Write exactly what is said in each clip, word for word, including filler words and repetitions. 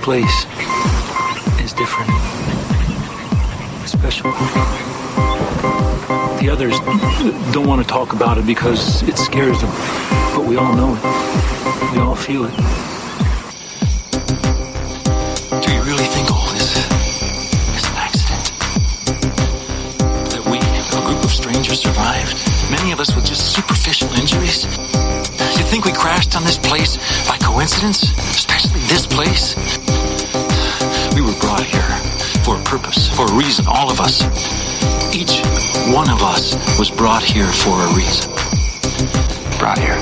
place is different, special. The others don't want to talk about it because it scares them, but we all know it. We all feel it. Do you really think all this is an accident? That we, a group of strangers, survived? Many of us with just superficial injuries? You think we crashed on this place by coincidence? Especially this place? We were brought here for a purpose, for a reason, all of us. Each one of us was brought here for a reason. Brought here.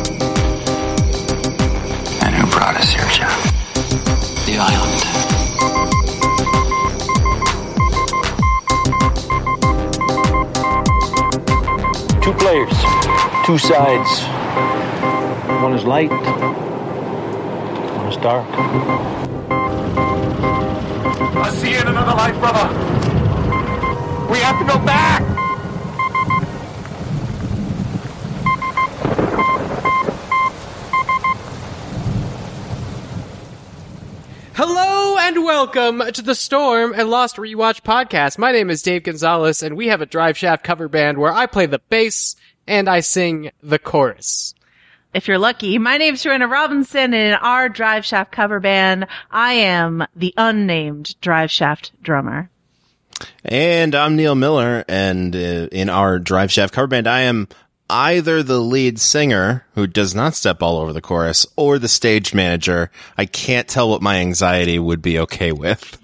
And who brought us here, John? The island. Two players, two sides. One is light, one is dark. I'll see you in another life, brother. We have to go back. Hello and welcome to the Storm and Lost Rewatch podcast. My name is Dave Gonzalez, and we have a Drive Shaft cover band where I play the bass and I sing the chorus. If you're lucky. My name's Joanna Robinson, and in our Drive Shaft cover band, I am the unnamed Drive Shaft drummer. And I'm Neil Miller, and uh, in our Drive Shaft cover band, I am either the lead singer, who does not step all over the chorus, or the stage manager. I can't tell what my anxiety would be okay with.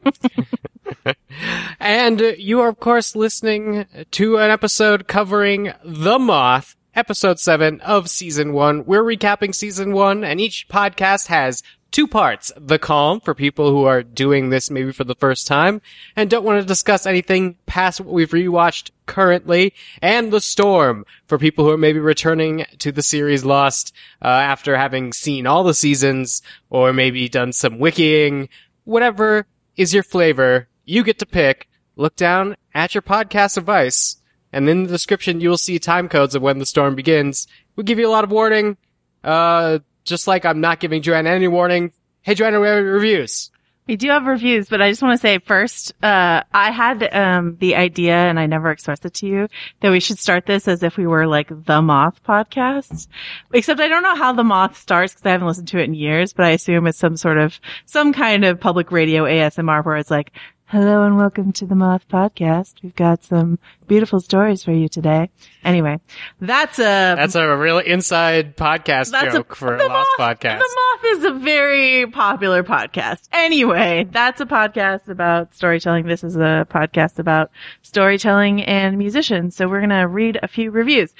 And you are, of course, listening to an episode covering The Moth, episode seven of season one. We're recapping season one, and each podcast has two parts. The Calm, for people who are doing this maybe for the first time and don't want to discuss anything past what we've rewatched currently, and The Storm, for people who are maybe returning to the series Lost uh, after having seen all the seasons, or maybe done some wikiing. Whatever is your flavor, you get to pick. Look down at your podcast device, and in the description, you will see time codes of when the storm begins. We give you a lot of warning, uh, just like I'm not giving Joanna any warning. Hey, Joanna, we have reviews. We do have reviews, but I just want to say first, uh, I had, um, the idea, and I never expressed it to you, that we should start this as if we were like the Moth podcast. Except I don't know how the Moth starts because I haven't listened to it in years, but I assume it's some sort of, some kind of public radio A S M R where it's like, hello and welcome to the Moth podcast. We've got some beautiful stories for you today. Anyway, that's a... That's a real inside podcast joke a, for a Lost Moth, podcast. The Moth is a very popular podcast. Anyway, that's a podcast about storytelling. This is a podcast about storytelling and musicians. So we're going to read a few reviews.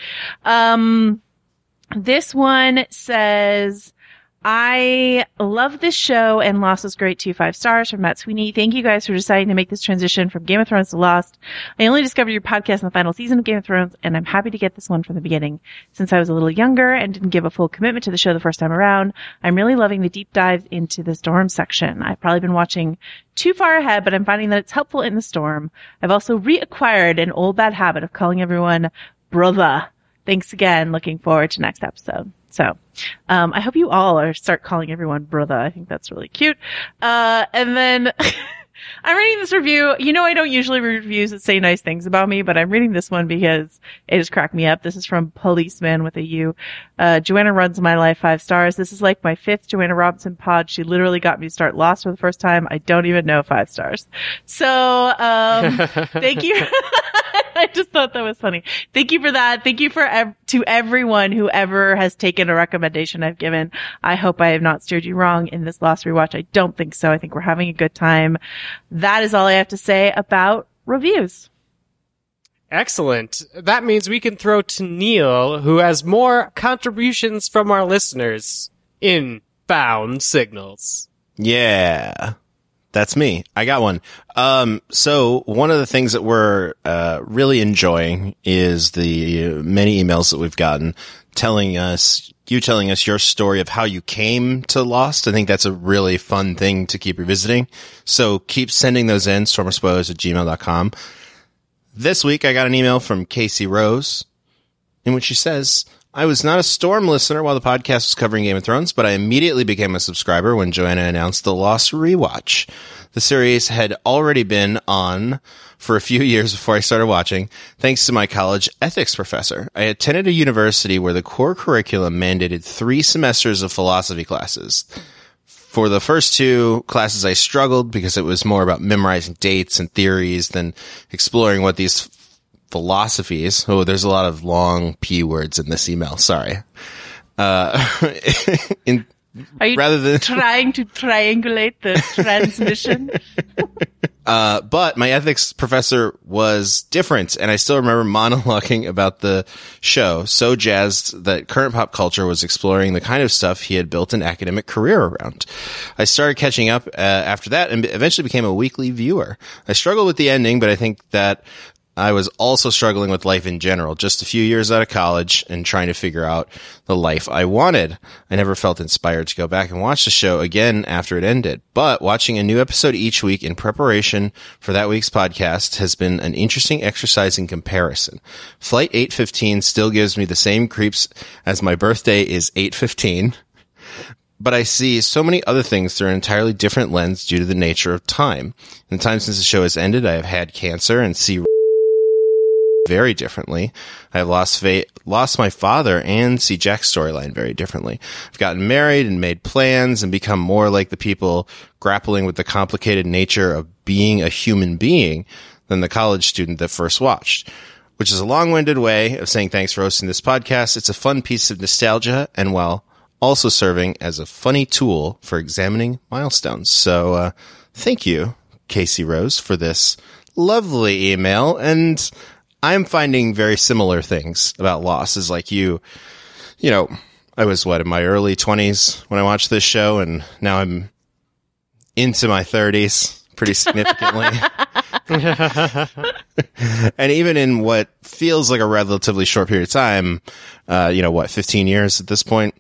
Um, this one says... I love this show and Lost was great too. Five stars from Matt Sweeney. Thank you guys for deciding to make this transition from Game of Thrones to Lost. I only discovered your podcast in the final season of Game of Thrones, and I'm happy to get this one from the beginning. Since I was a little younger and didn't give a full commitment to the show the first time around, I'm really loving the deep dives into the Storm section. I've probably been watching too far ahead, but I'm finding that it's helpful in the Storm. I've also reacquired an old bad habit of calling everyone brother. Thanks again. Looking forward to next episode. So, um, I hope you all are start calling everyone brother. I think that's really cute. Uh, and then I'm reading this review. You know, I don't usually read reviews that say nice things about me, but I'm reading this one because it just cracked me up. This is from Policeman with a U. Uh, Joanna runs my life, five stars. This is like my fifth Joanna Robinson pod. She literally got me to start Lost for the first time. I don't even know five stars. So, um, thank you. I just thought that was funny. Thank you for that. Thank you for ev- to everyone who ever has taken a recommendation I've given. I hope I have not steered you wrong in this Lost rewatch. I don't think so. I think we're having a good time. That is all I have to say about reviews. Excellent. That means we can throw to Neil, who has more contributions from our listeners in Found Signals. Yeah. That's me. I got one. Um, so one of the things that we're, uh, really enjoying is the many emails that we've gotten telling us, you telling us your story of how you came to Lost. I think that's a really fun thing to keep revisiting. So keep sending those in, stormerspoilers at gmail dot com. This week I got an email from Casey Rose in which she says, I was not a Storm listener while the podcast was covering Game of Thrones, but I immediately became a subscriber when Joanna announced the Lost rewatch. The series had already been on for a few years before I started watching, thanks to my college ethics professor. I attended a university where the core curriculum mandated three semesters of philosophy classes. For the first two classes, I struggled because it was more about memorizing dates and theories than exploring what these philosophies. Oh, there's a lot of long P words in this email. Sorry. Uh, in, Are you rather than trying to triangulate the transmission? Uh, but my ethics professor was different, and I still remember monologuing about the show, so jazzed that current pop culture was exploring the kind of stuff he had built an academic career around. I started catching up uh, after that and eventually became a weekly viewer. I struggled with the ending, but I think that I was also struggling with life in general, just a few years out of college and trying to figure out the life I wanted. I never felt inspired to go back and watch the show again after it ended, but watching a new episode each week in preparation for that week's podcast has been an interesting exercise in comparison. Flight eight fifteen still gives me the same creeps as my birthday is eight fifteen, but I see so many other things through an entirely different lens due to the nature of time. In the time since the show has ended, I have had cancer and see very differently. I have lost fa- lost my father and see Jack's storyline very differently. I've gotten married and made plans and become more like the people grappling with the complicated nature of being a human being than the college student that first watched, which is a long-winded way of saying thanks for hosting this podcast. It's a fun piece of nostalgia and while also serving as a funny tool for examining milestones. So, uh, thank you, Casey Rose, for this lovely email. And I'm finding very similar things about Lost. Is like you, you know, I was what, in my early twenties when I watched this show, and now I'm into my thirties pretty significantly. And even in what feels like a relatively short period of time, uh, you know, what, fifteen years at this point,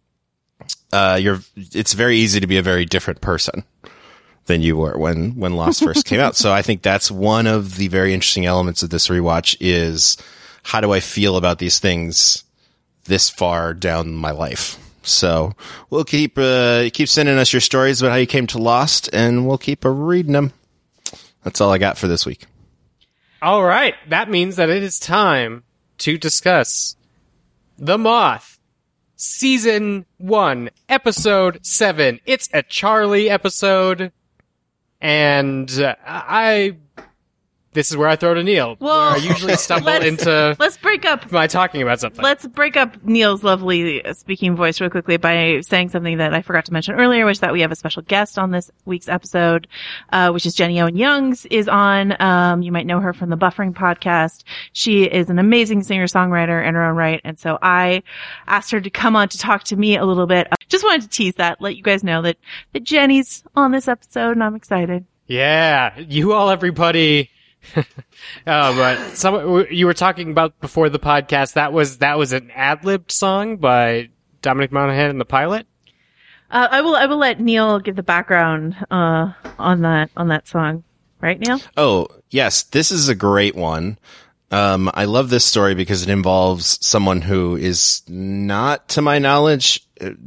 uh, you're, it's very easy to be a very different person than you were when, when Lost first came out. So I think that's one of the very interesting elements of this rewatch is how do I feel about these things this far down my life? So we'll keep, uh, keep sending us your stories about how you came to Lost and we'll keep uh, reading them. That's all I got for this week. All right. That means that it is time to discuss The Moth. Season one, episode seven. It's a Charlie episode. And uh, I, this is where I throw to Neil. Well, where I usually stumble let's, into let's break up. my talking about something. Let's break up Neil's lovely speaking voice real quickly by saying something that I forgot to mention earlier, which is that we have a special guest on this week's episode, uh, which is Jenny Owen Youngs is on. Um, you might know her from the Buffering podcast. She is an amazing singer-songwriter in her own right. And so I asked her to come on to talk to me a little bit. I just wanted to tease that, let you guys know that, that Jenny's on this episode and I'm excited. Yeah, you all, everybody. uh, but some, you were talking about before the podcast. That was that was an ad-libbed song by Dominic Monaghan in the pilot. Uh, I will I will let Neil give the background uh, on that on that song. Right, Neil? Oh, yes, this is a great one. Um, I love this story because it involves someone who is not, to my knowledge,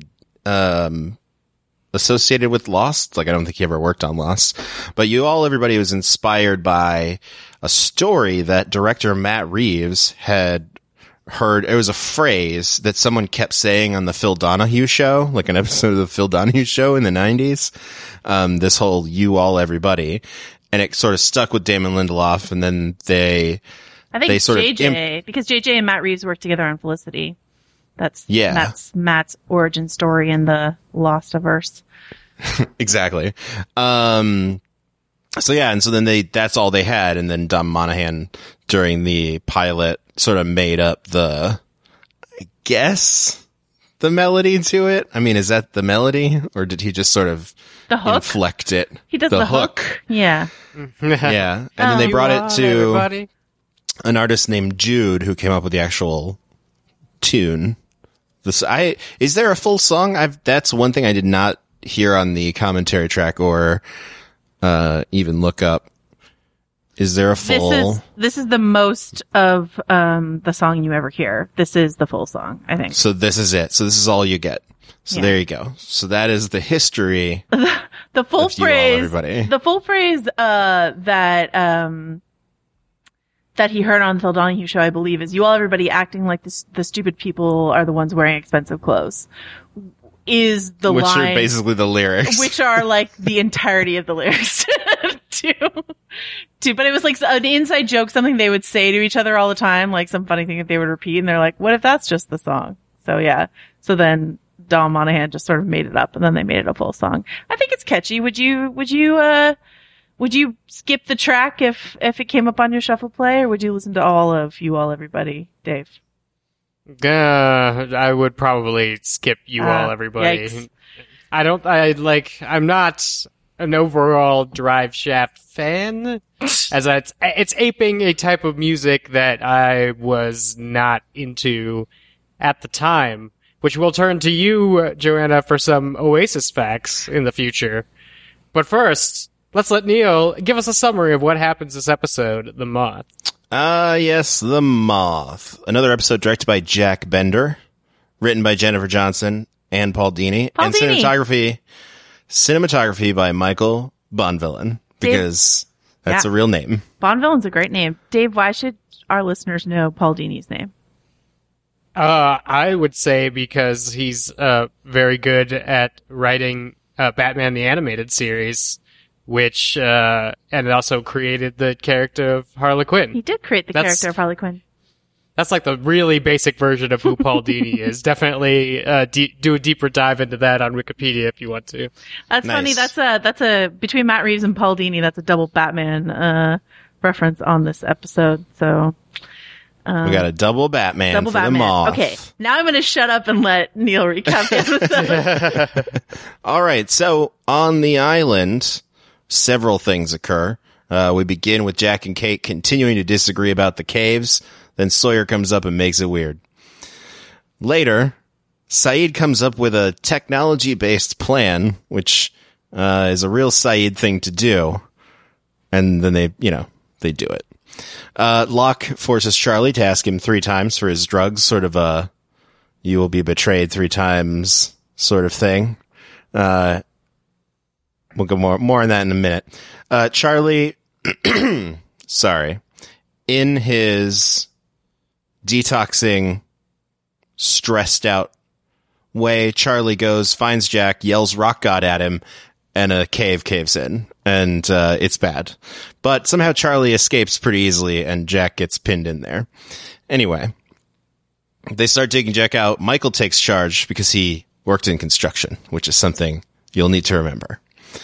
um, associated with Lost. Like, I don't think he ever worked on Lost. But you all, everybody was inspired by a story that director Matt Reeves had heard. It was a phrase that someone kept saying on the Phil Donahue show, like an episode of the Phil Donahue show in the nineties. Um, this whole you all, everybody. And it sort of stuck with Damon Lindelof, and then they... I think they sort J J, of imp- because J J and Matt Reeves worked together on Felicity. That's yeah. Matt's, Matt's origin story in the Lost-averse. Exactly. Um, so yeah, and so then they, that's all they had, and then Dom Monaghan during the pilot sort of made up the, I guess, the melody to it. I mean, is that the melody, or did he just sort of the hook? inflect it? He does the, the hook. hook. Yeah. Yeah. And then they brought it to everybody. An artist named Jude who came up with the actual tune. This, I, is there a full song? I've, that's one thing I did not hear on the commentary track or, uh, even look up. Is there a full? This is this is the most of um the song you ever hear. This is the full song, I think. So this is it. So this is all you get. So Yeah. there you go. So that is the history. The full Of you all, phrase, everybody. the full phrase uh that um that he heard on the Phil Donahue show, I believe, is "You all, everybody, acting like this, the stupid people are the ones wearing expensive clothes." Is the Which line, are basically the lyrics. which are like the entirety of the lyrics to, to, but it was like an inside joke, something they would say to each other all the time, like some funny thing that they would repeat, and they're like, what if that's just the song? So yeah. So then Dom Monahan just sort of made it up, and then they made it a full song. I think it's catchy. Would you, would you, uh, would you skip the track if, if it came up on your shuffle play, or would you listen to all of You All Everybody, Dave? Uh, I would probably skip You Uh, All Everybody. yikes. I don't, I like, I'm not an overall Drive Shaft fan, as it's, it's aping a type of music that I was not into at the time, which we'll turn to you, uh, Joanna, for some Oasis facts in the future. But first, let's let Neil give us a summary of what happens this episode, The Moth. Ah, yes, The Moth. Another episode directed by Jack Bender, written by Jennifer Johnson and Paul Dini, Paul and Dini. cinematography cinematography by Michael Bonvillain, because that's Yeah. a real name. Bonvillain's a great name. Dave, why should our listeners know Paul Dini's name? Uh, I would say because he's, uh, very good at writing, uh, Batman the Animated Series, which, uh, and also created the character of Harley He Quinn. did create the That's- character of Harley Quinn. That's like the really basic version of who Paul Dini is. Definitely, uh, de- do a deeper dive into that on Wikipedia if you want to. That's Nice. funny. That's a that's a between Matt Reeves and Paul Dini. That's a double Batman uh, reference on this episode. So we got a double Batman double for Batman. The Moth. Okay, now I'm going to shut up and let Neil recap the episode. All right, so on the island, several things occur. Uh, we begin with Jack and Kate continuing to disagree about the caves. Then Sawyer comes up and makes it weird. Later, Saeed comes up with a technology-based plan, which uh, is a real Saeed thing to do. And then they, you know, they do it. Uh, Locke forces Charlie to ask him three times for his drugs, sort of a you will be betrayed three times sort of thing. Uh, we'll go more, more on that in a minute. Uh, Charlie, sorry, in his detoxing, stressed out way, Charlie goes, finds Jack, yells rock god at him, and a cave caves in, and uh, it's bad. But somehow Charlie escapes pretty easily, and Jack gets pinned in there. Anyway, they start taking Jack out. Michael takes charge because he worked in construction, which is something you'll need to remember.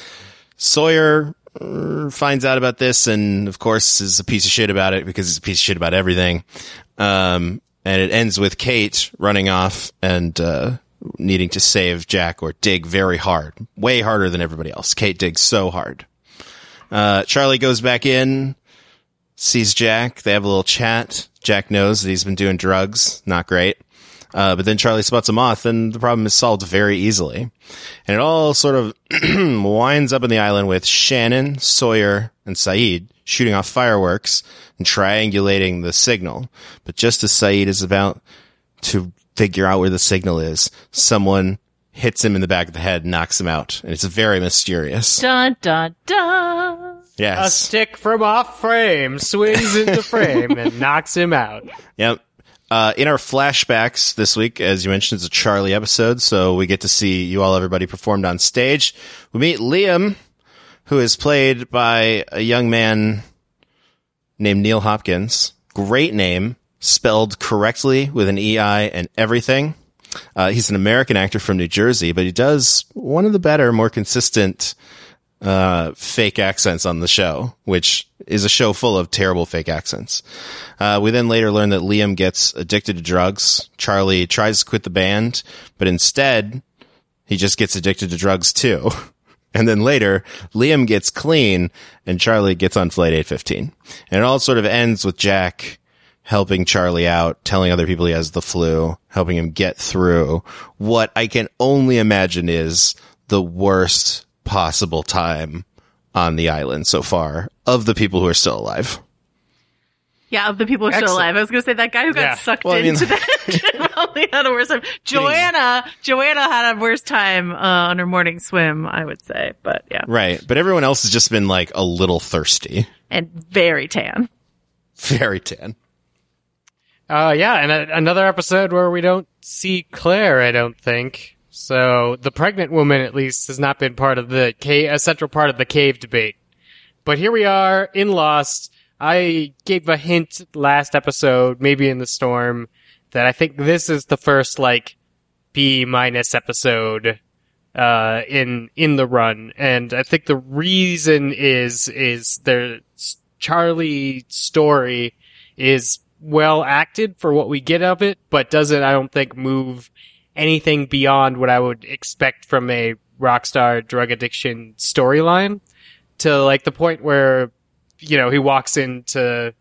Sawyer uh, finds out about this, and of course is a piece of shit about it because he's a piece of shit about everything. Um, and it ends with Kate running off and uh, needing to save Jack or dig very hard, way harder than everybody else. Kate digs so hard. Uh, Charlie goes back in, sees Jack. They have a little chat. Jack knows that he's been doing drugs. Not great. Uh, but then Charlie spots a moth, and the problem is solved very easily. And it all sort of winds up in the island with Shannon, Sawyer, and Saeed shooting off fireworks and triangulating the signal. But just as Saeed is about to figure out where the signal is, someone hits him in the back of the head and knocks him out. And it's very mysterious. Dun dun dun. A Yes. stick from off frame swings into frame and knocks him out. Yep. Uh, in our flashbacks this week, as you mentioned, it's a Charlie episode, so we get to see You All Everybody performed on stage. We meet Liam, who is played by a young man named Neil Hopkins. Great name, spelled correctly with an E I and everything. Uh, he's an American actor from New Jersey, but he does one of the better, more consistent uh, fake accents on the show, which is a show full of terrible fake accents. Uh, we then later learn that Liam gets addicted to drugs. Charlie tries to quit the band, but instead he just gets addicted to drugs too. And then later, Liam gets clean and Charlie gets on Flight eight fifteen. And it all sort of ends with Jack helping Charlie out, telling other people he has the flu, helping him get through what I can only imagine is the worst possible time on the island so far of the people who are still alive. Yeah, of the people who are still Excellent. alive. I was going to say that guy who got Yeah. sucked Well, I mean- into that probably had a worse time. Joanna, Joanna had a worse time uh, on her morning swim, I would say. But yeah, Right. But everyone else has just been like a little thirsty. and very tan. Very tan. Uh, yeah, and a- another episode where we don't see Claire, I don't think. So the pregnant woman, at least, has not been part of the ca- a central part of the cave debate. But here we are in Lost. I gave a hint last episode, maybe in the storm, that I think this is the first like B minus episode uh in in the run, and I think the reason is is their Charlie story is well acted for what we get of it, but doesn't, I don't think, move anything beyond what I would expect from a Rockstar drug addiction storyline, to like the point where, you know, he walks into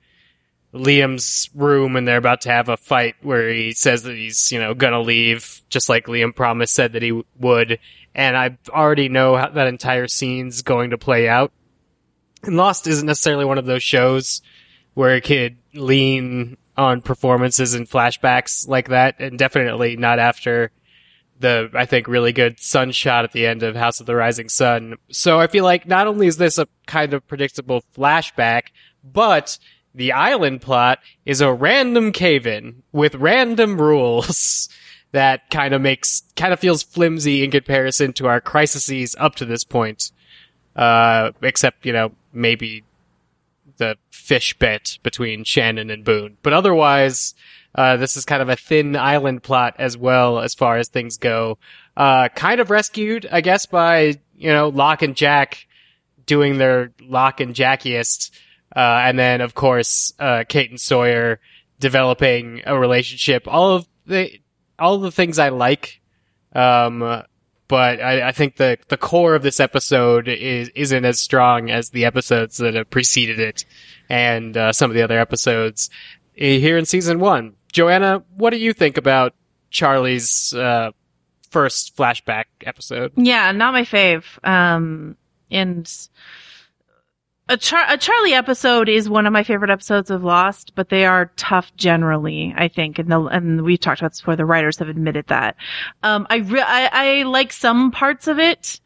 Liam's room and they're about to have a fight where he says that he's, you know, gonna leave, just like Liam promised said that he w- would. And I already know how that entire scene's going to play out. And Lost isn't necessarily one of those shows where it could lean on performances and flashbacks like that, and definitely not after the, I think, really good sun shot at the end of House of the Rising Sun. So I feel like not only is this a kind of predictable flashback, but the island plot is a random cave-in with random rules that kind of makes, kind of feels flimsy in comparison to our crises up to this point. Uh, except, you know, maybe the fish bit between Shannon and Boone. But otherwise, uh, this is kind of a thin island plot as well as far as things go. Uh, kind of rescued, I guess, by, you know, Locke and Jack doing their Locke and Jackiest. Uh, and then, of course, uh, Kate and Sawyer developing a relationship. All of the, all of the things I like. Um, but I, I think the, the core of this episode is, isn't as strong as the episodes that have preceded it and, uh, some of the other episodes here in season one. Joanna, what do you think about Charlie's, uh, first flashback episode? Yeah, not my fave. Um, and a, Char- a Charlie episode is one of my favorite episodes of Lost, but they are tough generally, I think. And the, and we've talked about this before. The writers have admitted that. Um, I, re- I, I like some parts of it.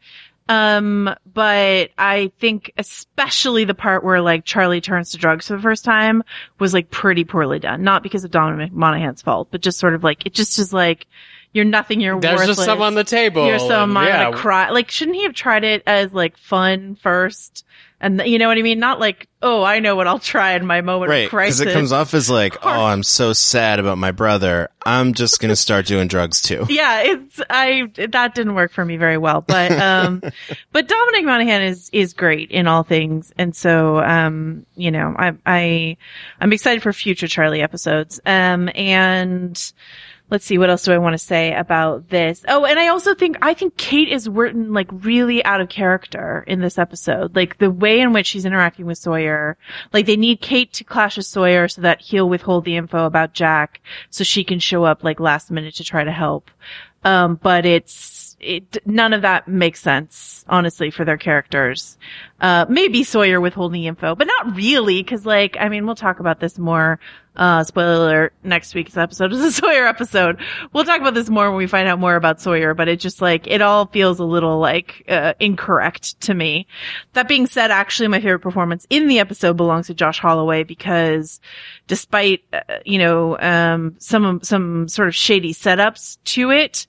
Um, but I think especially the part where like Charlie turns to drugs for the first time was like pretty poorly done. Not because of Dominic Monaghan's fault, but just sort of like, it just is like, you're nothing, you're There's worthless. just some on the table. You're so and, I'm yeah, gonna cry. Like, shouldn't he have tried it as like fun first? And you know what I mean? Not like, oh, I know what I'll try in my moment Right. of crisis. Because it comes off as like, oh, I'm so sad about my brother. I'm just going to start doing drugs too. Yeah, it's, I, that didn't work for me very well, but, um, but Dominic Monaghan is, is great in all things. And so, um, you know, I, I, I'm excited for future Charlie episodes. Um, and, let's see, what else do I want to say about this? Oh, and I also think, I think Kate is written like really out of character in this episode. Like the way in which she's interacting with Sawyer. Like they need Kate to clash with Sawyer so that he'll withhold the info about Jack so she can show up like last minute to try to help. Um, but it's, it, none of that makes sense, honestly, for their characters. Uh, maybe Sawyer withholding info, but not really, cause like, I mean, we'll talk about this more. Uh, spoiler alert, next week's episode is a Sawyer episode. We'll talk about this more when we find out more about Sawyer, but it just like, it all feels a little like, uh, incorrect to me. That being said, actually my favorite performance in the episode belongs to Josh Holloway because despite, uh, you know, um, some, some sort of shady setups to it,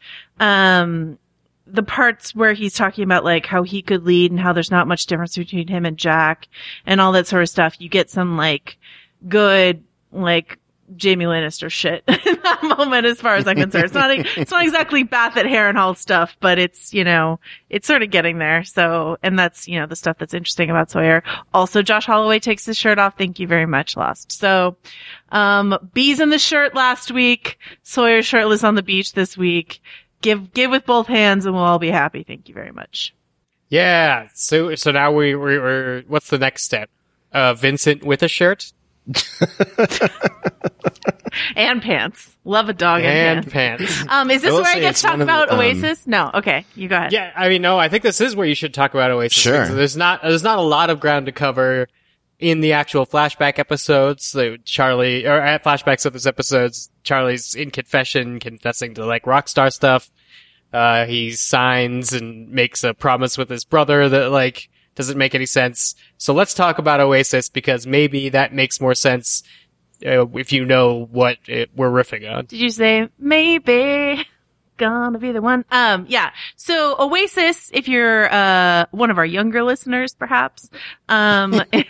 um, the parts where he's talking about like how he could lead and how there's not much difference between him and Jack and all that sort of stuff, you get some like good, like Jamie Lannister shit in that moment as far as I'm concerned. It's not, it's not exactly Bath at Harrenhal stuff, but it's, you know, it's sort of getting there. So, and that's, you know, the stuff that's interesting about Sawyer. Also, Josh Holloway takes his shirt off. Thank you very much, Lost. So, um, bees in the shirt last week. Sawyer shirtless on the beach this week. Give, give with both hands and we'll all be happy. Thank you very much. Yeah. So, so now we, we, we're, what's the next step? Uh, Vincent with a shirt? And pants. Love a dog and, And pants. Um, is this I will where I say get it's to talk one of about the, um, Oasis? No. Okay. You go ahead. Yeah, I mean, no, I think this is where you should talk about Oasis. Sure. because There's not, there's not a lot of ground to cover in the actual flashback episodes. So Charlie, or at flashbacks of those episodes, Charlie's in confession, confessing to like rock star stuff. Uh, he signs and makes a promise with his brother that like doesn't make any sense. So let's talk about Oasis because maybe that makes more sense uh, if you know what it, we're riffing on. Did you say maybe gonna be the one? Um, yeah. So Oasis, if you're uh one of our younger listeners, perhaps, um,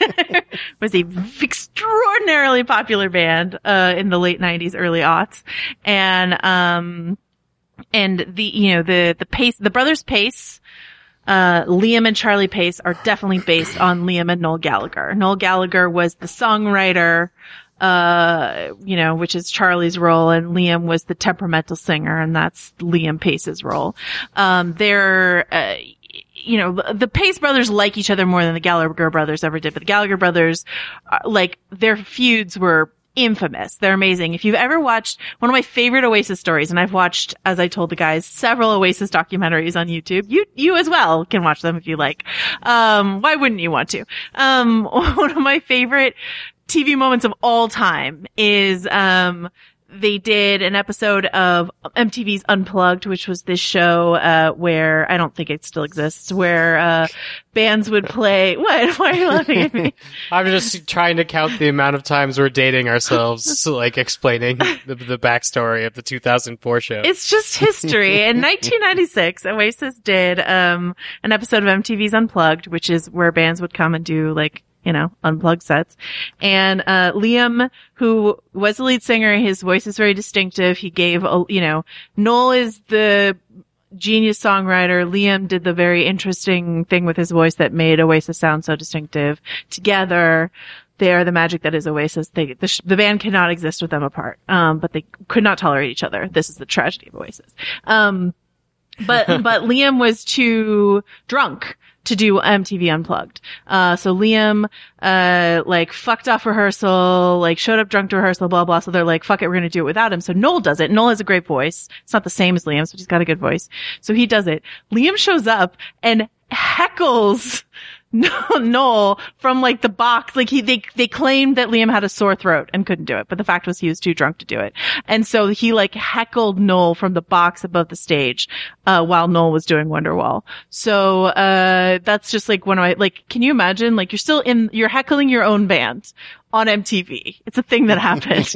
was a extraordinarily popular band uh in the late nineties, early aughts, and um, and the you know the the Pace, the brothers Pace. Uh, Liam and Charlie Pace are definitely based on Liam and Noel Gallagher. Noel Gallagher was the songwriter, uh, you know, which is Charlie's role, and Liam was the temperamental singer, and that's Liam Pace's role. Um, they're, uh, you know, the Pace brothers like each other more than the Gallagher brothers ever did, but the Gallagher brothers, uh, like, their feuds were infamous. They're amazing. If you've ever watched one of my favorite Oasis stories, and I've watched, as I told the guys, several Oasis documentaries on YouTube. You, you as well can watch them if you like. Um, why wouldn't you want to? Um, one of my favorite T V moments of all time is, um, they did an episode of M T V's Unplugged, which was this show, uh, where, I don't think it still exists, where, uh, bands would play, what? Why are you laughing at me? I'm just trying to count the amount of times we're dating ourselves, so, like explaining the, the backstory of the two thousand four show. It's just history. In nineteen ninety-six, Oasis did, um, an episode of M T V's Unplugged, which is where bands would come and do, like, you know, unplugged sets. And, uh, Liam, who was the lead singer, his voice is very distinctive. He gave, a, you know, Noel is the genius songwriter. Liam did the very interesting thing with his voice that made Oasis sound so distinctive. Together, they are the magic that is Oasis. They, the, sh- the band cannot exist with them apart. Um, but they could not tolerate each other. This is the tragedy of Oasis. Um, but, but Liam was too drunk to do M T V Unplugged. Uh, so Liam, uh, like fucked off rehearsal, like showed up drunk to rehearsal, blah, blah. So they're like, fuck it, we're going to do it without him. So Noel does it. Noel has a great voice. It's not the same as Liam's, but he's got a good voice. So he does it. Liam shows up and heckles Noel from like the box. Like he, they, they claimed that Liam had a sore throat and couldn't do it, but the fact was he was too drunk to do it. And so he like heckled Noel from the box above the stage, uh, while Noel was doing Wonderwall. So, uh, that's just like one of my, like, can you imagine? Like you're still in, you're heckling your own band on M T V. It's a thing that happened.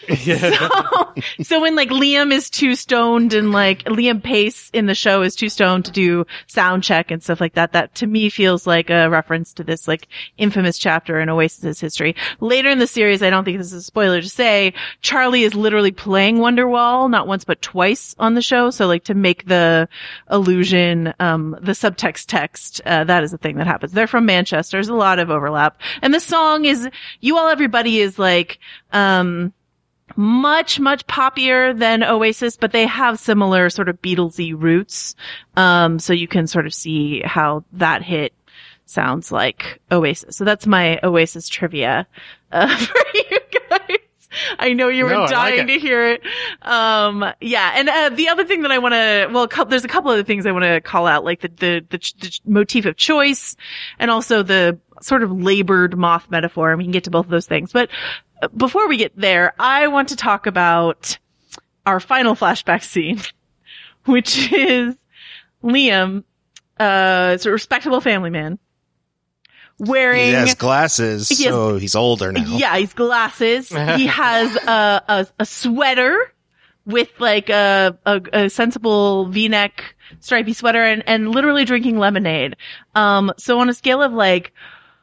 so, so when like Liam is too stoned and like Liam Pace in the show is too stoned to do sound check and stuff like that, that to me feels like a reference to this like infamous chapter in Oasis's history. Later in the series, I don't think this is a spoiler to say, Charlie is literally playing Wonderwall, not once but twice on the show. So like to make the allusion, um, the subtext text, uh, that is a thing that happens. They're from Manchester. There's a lot of overlap. And the song is, you all Everybody is like, um, much, much poppier than Oasis, but they have similar sort of Beatlesy roots. Um, so you can sort of see how that hit sounds like Oasis. So that's my Oasis trivia, uh, for you guys. I know you were No, I dying like it. to hear it. Um, yeah. And, uh, the other thing that I want to, well, co- there's a couple other things I want to call out, like the, the, the, ch- the ch- motif of choice and also the sort of labored moth metaphor. And we can get to both of those things. But uh, before we get there, I want to talk about our final flashback scene, which is Liam, uh, it's a respectable family man. Wearing, He has glasses, He has- so he's older now. yeah, he's glasses. He has a, a a sweater with like a a, a sensible V-neck stripy sweater, and and literally drinking lemonade. Um, so on a scale of like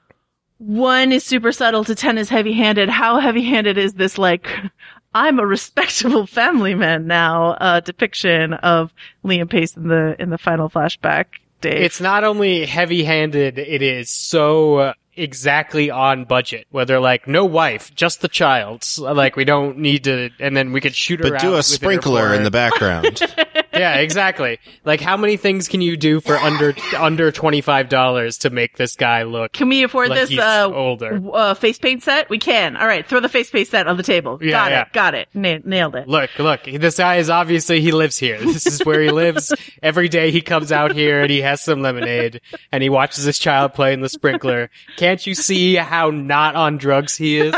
one is super subtle to ten is heavy-handed, how heavy-handed is this like I'm a respectable family man now uh depiction of Liam Pace in the in the final flashback? Dave. It's not only heavy-handed, it is so uh, exactly on budget, where they're like, no wife, just the child. Like, we don't need to, and then we could shoot her But out do a within her sprinkler in four- the background. Yeah, Yeah, exactly. Like, how many things can you do for under under twenty-five dollars to make this guy look Can we afford like this he's uh, older? w- uh, face paint set? We can. All right, throw the face paint set on the table. Yeah, got yeah. it. Got it. Na- nailed it. Look, look, this guy is obviously, he lives here. This is where he lives. Every day he comes out here and he has some lemonade and he watches his child play in the sprinkler. Can't you see how not on drugs he is?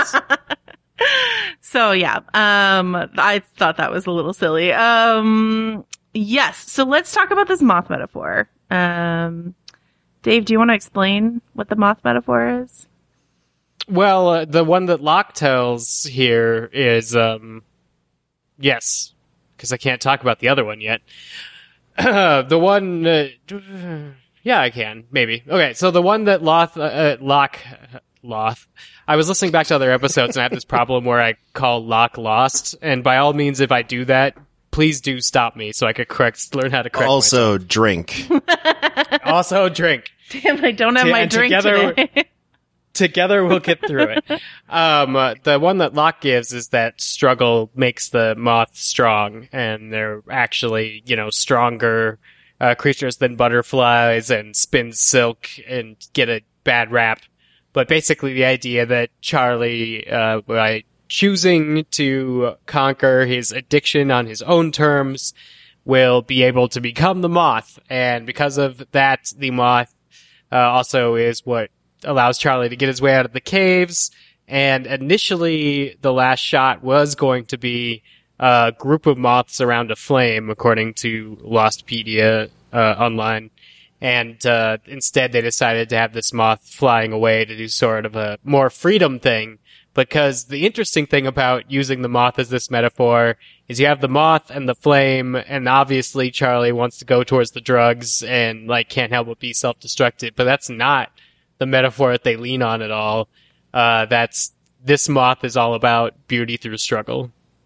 So yeah, um, I thought that was a little silly. Um, yes. So let's talk about this moth metaphor. Um, Dave, do you want to explain what the moth metaphor is? Well, uh, the one that Locke tells here is, um, yes, because I can't talk about the other one yet. the one, uh, yeah, I can, maybe. Okay, so the one that Loth, uh, uh, Locke, Loth, I was listening back to other episodes and I have this problem where I call Locke lost, and by all means, if I do that, please do stop me so I could correct, learn how to correct Also, drink. myself. Also, drink. Damn, I don't have To- my and drink together- today. Together we'll get through it. Um, uh, the one that Locke gives is that struggle makes the moth strong, and they're actually, you know, stronger uh, creatures than butterflies and spin silk and get a bad rap. But basically the idea that Charlie, uh, by choosing to conquer his addiction on his own terms, will be able to become the moth. And because of that, the moth uh, also is what allows Charlie to get his way out of the caves. And initially, the last shot was going to be a group of moths around a flame, according to Lostpedia uh, online. And uh, instead, they decided to have this moth flying away to do sort of a more freedom thing. Because the interesting thing about using the moth as this metaphor is you have the moth and the flame, and obviously Charlie wants to go towards the drugs and like can't help but be self-destructive. But that's not the metaphor that they lean on at all. Uh, that's, this moth is all about beauty through struggle.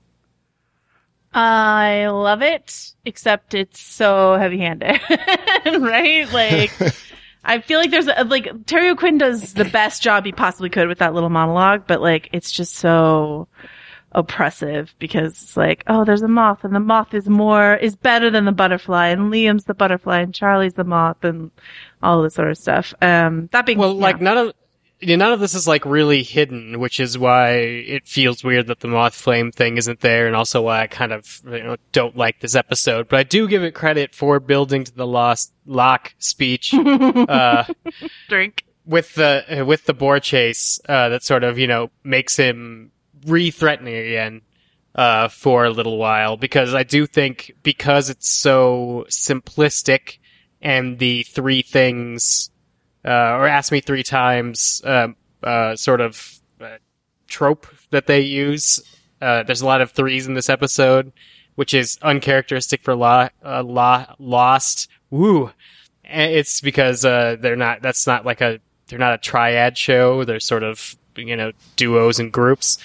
I love it, except it's so heavy-handed, right? Like, I feel like there's a, like, Terry O'Quinn does the best job he possibly could with that little monologue, but like, it's just so oppressive because it's like, oh, there's a moth and the moth is more, is better than the butterfly and Liam's the butterfly and Charlie's the moth and all this sort of stuff. Um, that being, Well, yeah. like none of, yeah, none of this is like really hidden, which is why it feels weird that the moth flame thing isn't there, and also why I kind of, you know, don't like this episode. But I do give it credit for building to the lost Locke speech, uh, drink. with the, uh, with the boar chase, uh, that sort of, you know, makes him re-threatening again, uh, for a little while, because I do think because it's so simplistic and the three things, Uh, or ask me three times, uh, uh, sort of uh, trope that they use. Uh, there's a lot of threes in this episode, which is uncharacteristic for Lo- uh, Lo- Lost. Woo! And it's because, uh, they're not, that's not like a, they're not a triad show. They're sort of, you know, duos and groups.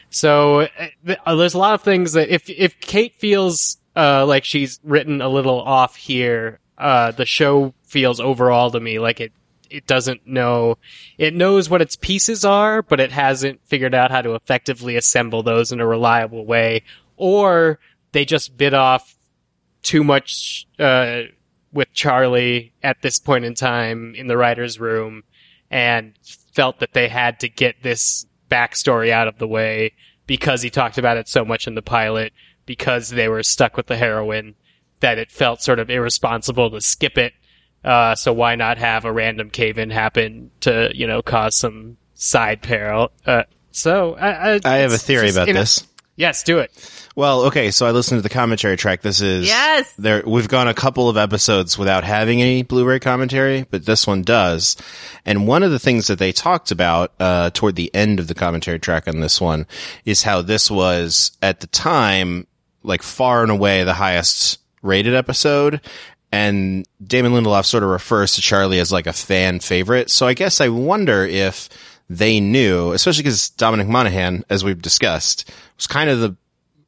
So, uh, th- uh, there's a lot of things that if, if Kate feels, uh, like she's written a little off here, uh, the show feels overall to me like it, it doesn't know, it knows what its pieces are, but it hasn't figured out how to effectively assemble those in a reliable way. Or they just bit off too much, uh, with Charlie at this point in time in the writer's room and felt that they had to get this backstory out of the way because he talked about it so much in the pilot, because they were stuck with the heroine, that it felt sort of irresponsible to skip it. Uh, so why not have a random cave-in happen to, you know, cause some side peril? Uh, so, I, I, I have a it's theory just, about you know, this. Yes, do it. Well, okay, so I listened to the commentary track. This is Yes! There, we've gone a couple of episodes without having any Blu-ray commentary, but this one does. And one of the things that they talked about uh toward the end of the commentary track on this one is how this was at the time like far and away the highest rated episode. And Damon Lindelof sort of refers to Charlie as like a fan favorite. So I guess I wonder if they knew, especially because Dominic Monaghan, as we've discussed, was kind of the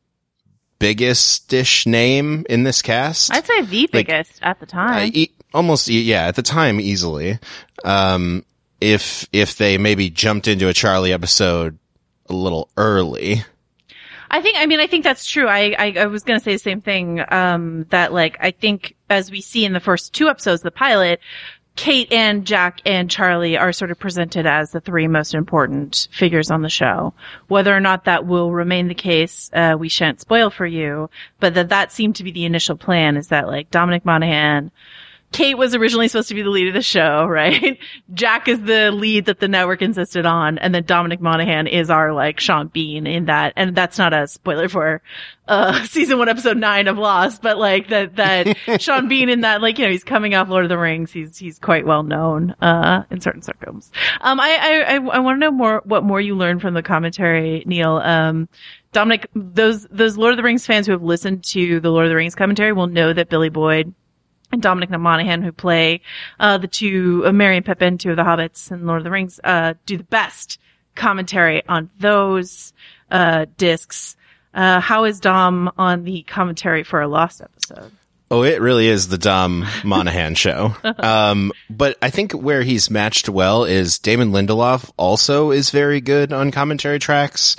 biggest-ish name in this cast. I'd say the biggest at the time. Uh, e- almost, e- yeah, at the time, easily. Um, if, if they maybe jumped into a Charlie episode a little early. I think, I mean, I think that's true. I, I, I was going to say the same thing, um, that like, I think as we see in the first two episodes of the pilot, Kate and Jack and Charlie are sort of presented as the three most important figures on the show. Whether or not that will remain the case, uh, we shan't spoil for you, but that that seemed to be the initial plan, is that like Dominic Monaghan, Kate was originally supposed to be the lead of the show, right? Jack is the lead that the network insisted on, and then Dominic Monaghan is our, like, Sean Bean in that, and that's not a spoiler for, uh, season one, episode nine of Lost, but like, that, that Sean Bean in that, like, you know, he's coming off Lord of the Rings, he's, he's quite well known, uh, in certain circles. Um, I, I, I, I want to know more, what more you learned from the commentary, Neil. Um, Dominic, those, those Lord of the Rings fans who have listened to the Lord of the Rings commentary will know that Billy Boyd and Dominic Monaghan, who play uh the two uh, Merry and Pippin, two of the Hobbits and Lord of the Rings, uh do the best commentary on those uh discs. Uh how is Dom on the commentary for a Lost episode? Oh, it really is the Dom Monaghan show. Um, but I think where he's matched well is Damon Lindelof also is very good on commentary tracks.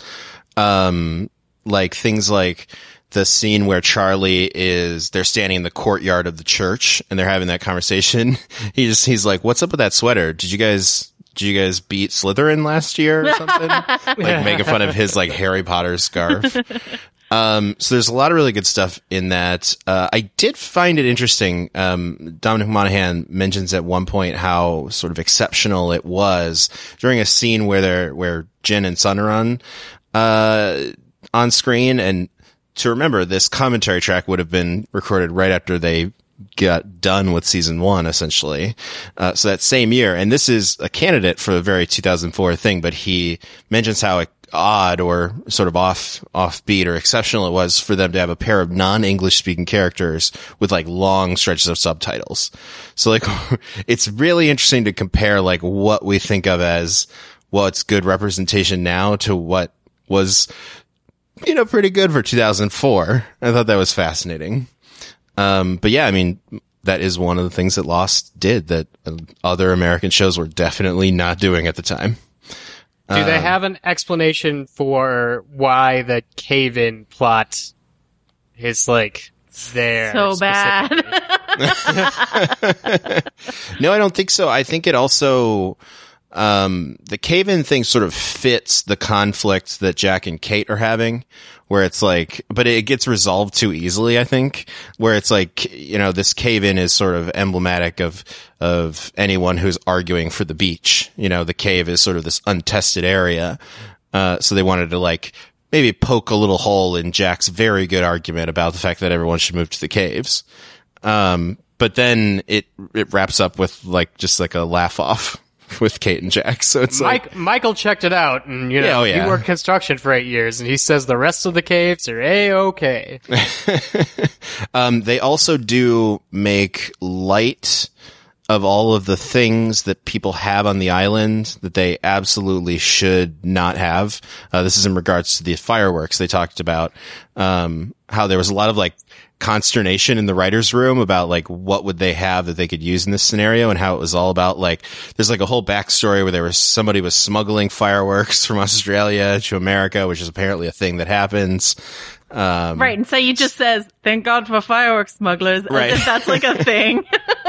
Um, like things like the scene where Charlie is, they're standing in the courtyard of the church and they're having that conversation. He just, he's like, what's up with that sweater? Did you guys, did you guys beat Slytherin last year or something? Like making fun of his like Harry Potter scarf. Um, so there's a lot of really good stuff in that. Uh, I did find it interesting. Um, Dominic Monaghan mentions at one point how sort of exceptional it was during a scene where they're, where Jin and Sun are on, uh, on screen. And to remember, this commentary track would have been recorded right after they got done with season one, essentially. Uh, so that same year. And this is a candidate for a very two thousand four thing, but he mentions how odd or sort of off, offbeat or exceptional it was for them to have a pair of non-English speaking characters with like long stretches of subtitles. So like, it's really interesting to compare like what we think of as what's good representation now to what was, you know, pretty good for two thousand four. I thought that was fascinating. Um, but yeah, I mean, that is one of the things that Lost did that other American shows were definitely not doing at the time. Do um, they have an explanation for why the cave-in plot is like there? So bad. No, I don't think so. I think it also, um, the cave-in thing sort of fits the conflict that Jack and Kate are having, where it's like, but it gets resolved too easily, I think, where it's like, you know, this cave-in is sort of emblematic of, of anyone who's arguing for the beach. You know, the cave is sort of this untested area. Uh, so they wanted to like maybe poke a little hole in Jack's very good argument about the fact that everyone should move to the caves. Um, but then it, it wraps up with like, just like a laugh off with Kate and Jack. So it's Mike, like Michael checked it out, and you know, yeah, oh, yeah. he worked construction for eight years, and he says the rest of the caves are A-okay. um, they also do make light of all of the things that people have on the island that they absolutely should not have. Uh, this is in regards to the fireworks. They talked about, um, how there was a lot of like consternation in the writer's room about like what would they have that they could use in this scenario, and how it was all about like, there's like a whole backstory where there was somebody was smuggling fireworks from Australia to America, which is apparently a thing that happens. Um, right. And so you just says, thank God for fireworks smugglers. Right. As if that's like a thing.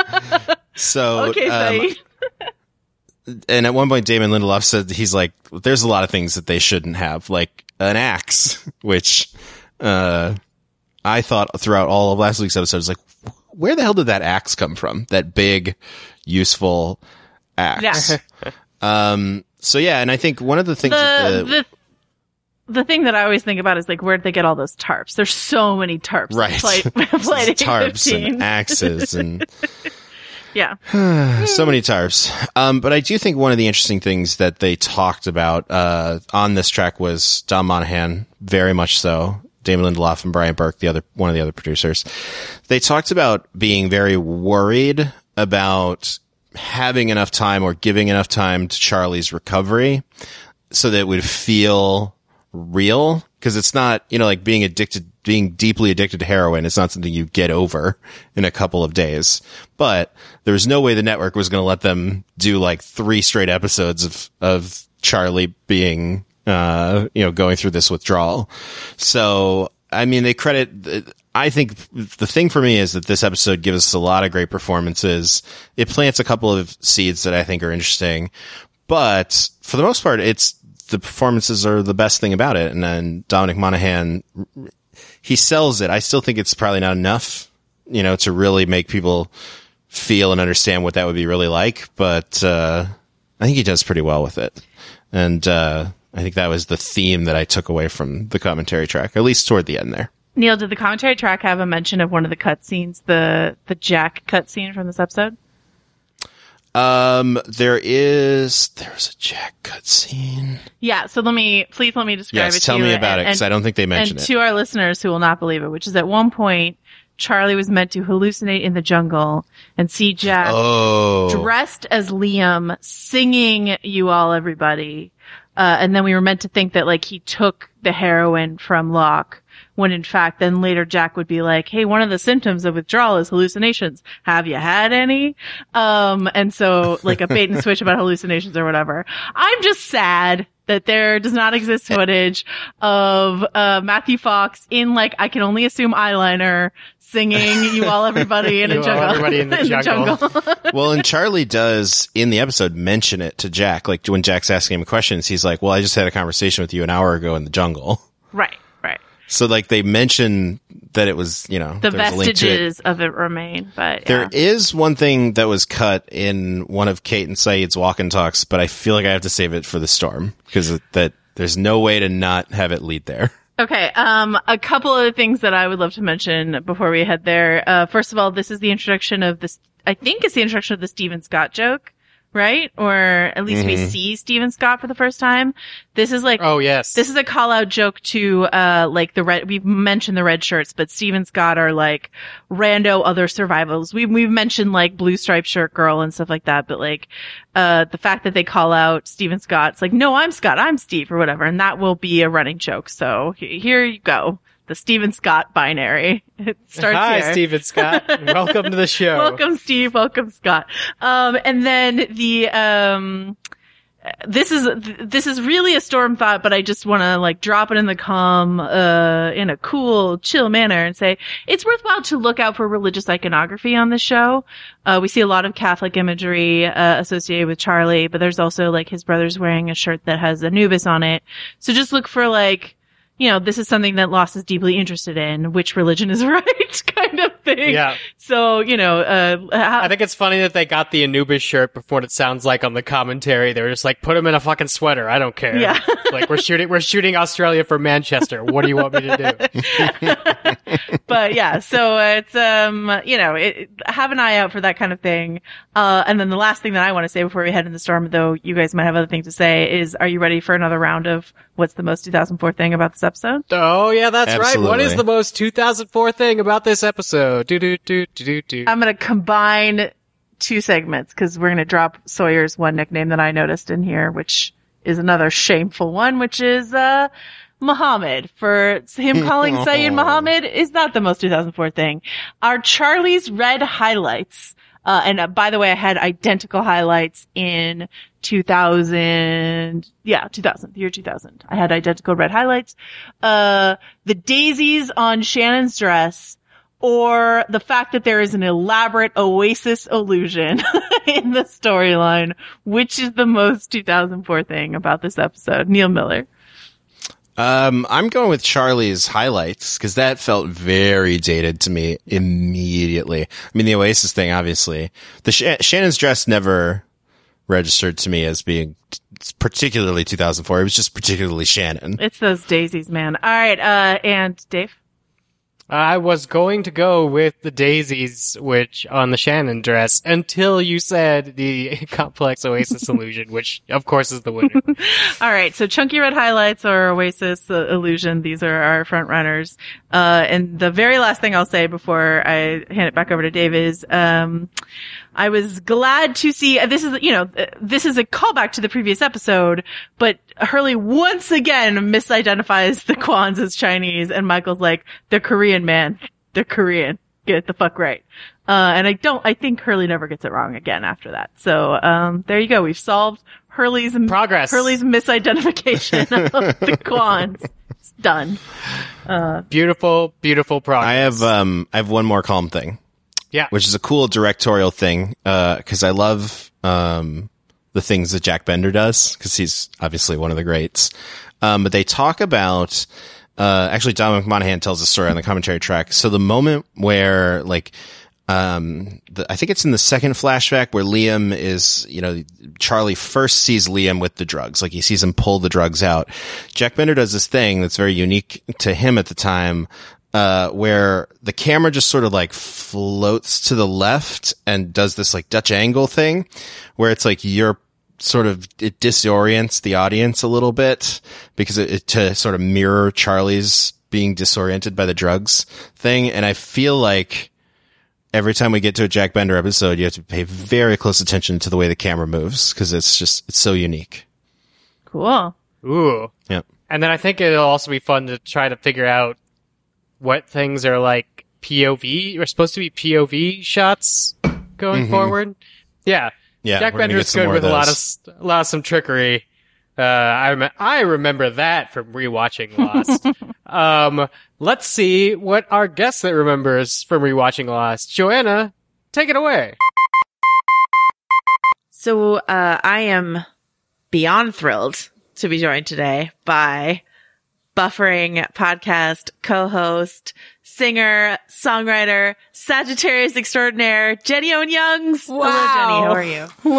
So, okay, um, and at one point Damon Lindelof said he's like, there's a lot of things that they shouldn't have, like an axe, which, uh, I thought throughout all of last week's episodes, like, where the hell did that axe come from? That big, useful axe. Yeah. um, so yeah, and I think one of the things the, that the, the the thing that I always think about is like, where'd they get all those tarps? There's so many tarps. Right. Flight, flight tarps fifteen. and axes and yeah. so many tarps. Um, but I do think one of the interesting things that they talked about, uh, on this track was Dom Monaghan, very much so. Damon Lindelof and Brian Burke, the other, one of the other producers. They talked about being very worried about having enough time or giving enough time to Charlie's recovery so that it would feel real. Cause it's not, you know, like being addicted, being deeply addicted to heroin. It's not something you get over in a couple of days, but there was no way the network was going to let them do like three straight episodes of, of Charlie being uh, you know, going through this withdrawal. So, I mean, they credit, I think the thing for me is that this episode gives us a lot of great performances. It plants a couple of seeds that I think are interesting, but for the most part, it's, the performances are the best thing about it. And then Dominic Monaghan, he sells it. I still think it's probably not enough, you know, to really make people feel and understand what that would be really like. But, uh, I think he does pretty well with it. And, uh, I think that was the theme that I took away from the commentary track, at least toward the end there. Neil, did the commentary track have a mention of one of the cutscenes, the, the Jack cutscene from this episode? Um, there is, there's a Jack cutscene. Yeah, so let me, please let me describe yes, it to tell you. me about and, it, because I don't think they mentioned and it. And to our listeners who will not believe it, which is at one point, Charlie was meant to hallucinate in the jungle and see Jack oh. dressed as Liam singing You All Everybody. Uh, and then we were meant to think that, like, he took the heroin from Locke, when in fact, then later Jack would be like, hey, one of the symptoms of withdrawal is hallucinations. Have you had any? Um, and so, like, a bait and switch about hallucinations or whatever. I'm just sad that there does not exist footage of, uh, Matthew Fox in, like, I can only assume eyeliner, singing You All Everybody in a You All jungle. Everybody in the in Jungle. The jungle. Well, and Charlie does in the episode mention it to Jack. Like when Jack's asking him questions, he's like, well, I just had a conversation with you an hour ago in the jungle. Right, right. So like they mention that it was, you know, The there was a link to it. vestiges of it remain, but yeah. There is one thing that was cut in one of Kate and Saeed's walk and talks, but I feel like I have to save it for the storm because that there's no way to not have it lead there. Okay, um, a couple of things that I would love to mention before we head there. Uh, first of all, this is the introduction of this, I think it's the introduction of the Stephen Scott joke, right? Or at least Mm-hmm. we see Stephen Scott for the first time. This is like, Oh, yes. this is a call out joke to, uh, like the red, we've mentioned the red shirts, but Stephen Scott are like rando other survivals. We've, we've mentioned like blue striped shirt girl and stuff like that, but like, uh, the fact that they call out Stephen Scott, it's like, no, I'm Scott, I'm Steve or whatever. And that will be a running joke. So he- here you go. The Stephen Scott binary. It starts Hi, here. Stephen Scott. Welcome to the show. Welcome, Steve. Welcome, Scott. Um, and then the, um, this is, this is really a storm thought, but I just want to like drop it in the comm, uh, in a cool, chill manner and say it's worthwhile to look out for religious iconography on this show. Uh, we see a lot of Catholic imagery, uh, associated with Charlie, but there's also like his brother's wearing a shirt that has Anubis on it. So just look for like, you know, this is something that Lost is deeply interested in, which religion is right kind of thing. Yeah. So, you know, uh, how- I think it's funny that they got the Anubis shirt before what it sounds like on the commentary. They were just like, put him in a fucking sweater. I don't care. Yeah. Like, we're shooting, we're shooting Australia for Manchester. What do you want me to do? but yeah, so it's, um, you know, it, have an eye out for that kind of thing. Uh, and then the last thing that I want to say before we head in the storm, though you guys might have other things to say, is are you ready for another round of what's the most two thousand four thing about this episode? Oh, yeah, that's right. What is Absolutely. the most two thousand four thing about this episode? Do, do, do, do, do, do. I'm going to combine two segments because we're going to drop Sawyer's one nickname that I noticed in here, which is another shameful one, which is, uh, Muhammad. For him calling Saeed Muhammad is not the most two thousand four thing. Our Charlie's red highlights. Uh, and uh, by the way, I had identical highlights in two thousand. Yeah, two thousand, the year two thousand. I had identical red highlights. Uh, the daisies on Shannon's dress, or the fact that there is an elaborate Oasis illusion in the storyline, which is the most two thousand four thing about this episode. Neil Miller. Um, I'm going with Charlie's highlights because that felt very dated to me immediately. I mean, the Oasis thing, obviously. The Sh- Shannon's dress never registered to me as being t- particularly two thousand four. It was just particularly Shannon. It's those daisies, man. All right, uh, and Dave? I was going to go with the daisies, which on the Shannon dress, until you said the complex Oasis illusion, which of course is the winner. All right, so chunky red highlights or Oasis uh, illusion. These are our front runners. Uh, and the very last thing I'll say before I hand it back over to Dave is, um, I was glad to see, uh, this is, you know, uh, this is a callback to the previous episode, but Hurley once again misidentifies the Kwans as Chinese, and Michael's like, they're Korean, man. They're Korean. get it the fuck right. Uh, and I don't, I think Hurley never gets it wrong again after that. So, um, there you go. We've solved Hurley's progress. Hurley's misidentification of the Kwans. It's done. Uh, beautiful, beautiful progress. I have, um, I have one more calm thing. Yeah. Which is a cool directorial thing, uh, cause I love, um, the things that Jack Bender does, cause he's obviously one of the greats. Um, but they talk about, uh, actually Dominic Monaghan tells a story on the commentary track. So the moment where, like, Um, the, I think it's in the second flashback where Liam is, you know, Charlie first sees Liam with the drugs. Like he sees him pull the drugs out. Jack Bender does this thing that's very unique to him at the time, uh, where the camera just sort of like floats to the left and does this like Dutch angle thing where it's like you're sort of, it disorients the audience a little bit because it, it to sort of mirror Charlie's being disoriented by the drugs thing. And I feel like, every time we get to a Jack Bender episode, you have to pay very close attention to the way the camera moves because it's just, it's so unique. Cool. Ooh. Yep. And then I think it'll also be fun to try to figure out what things are like P O V, or supposed to be P O V shots going Mm-hmm. forward. Yeah. Yeah. Jack we're gonna Bender get is some good more with of a lot of, those. s- a lot of some trickery. Uh, I, rem- I remember that from rewatching Lost. um, let's see what our guest that remembers from rewatching Lost. Joanna, take it away. So, uh, I am beyond thrilled to be joined today by Buffering podcast co-host, singer, songwriter, Sagittarius extraordinaire, Jenny Owen Youngs. Wow. Hello, Jenny.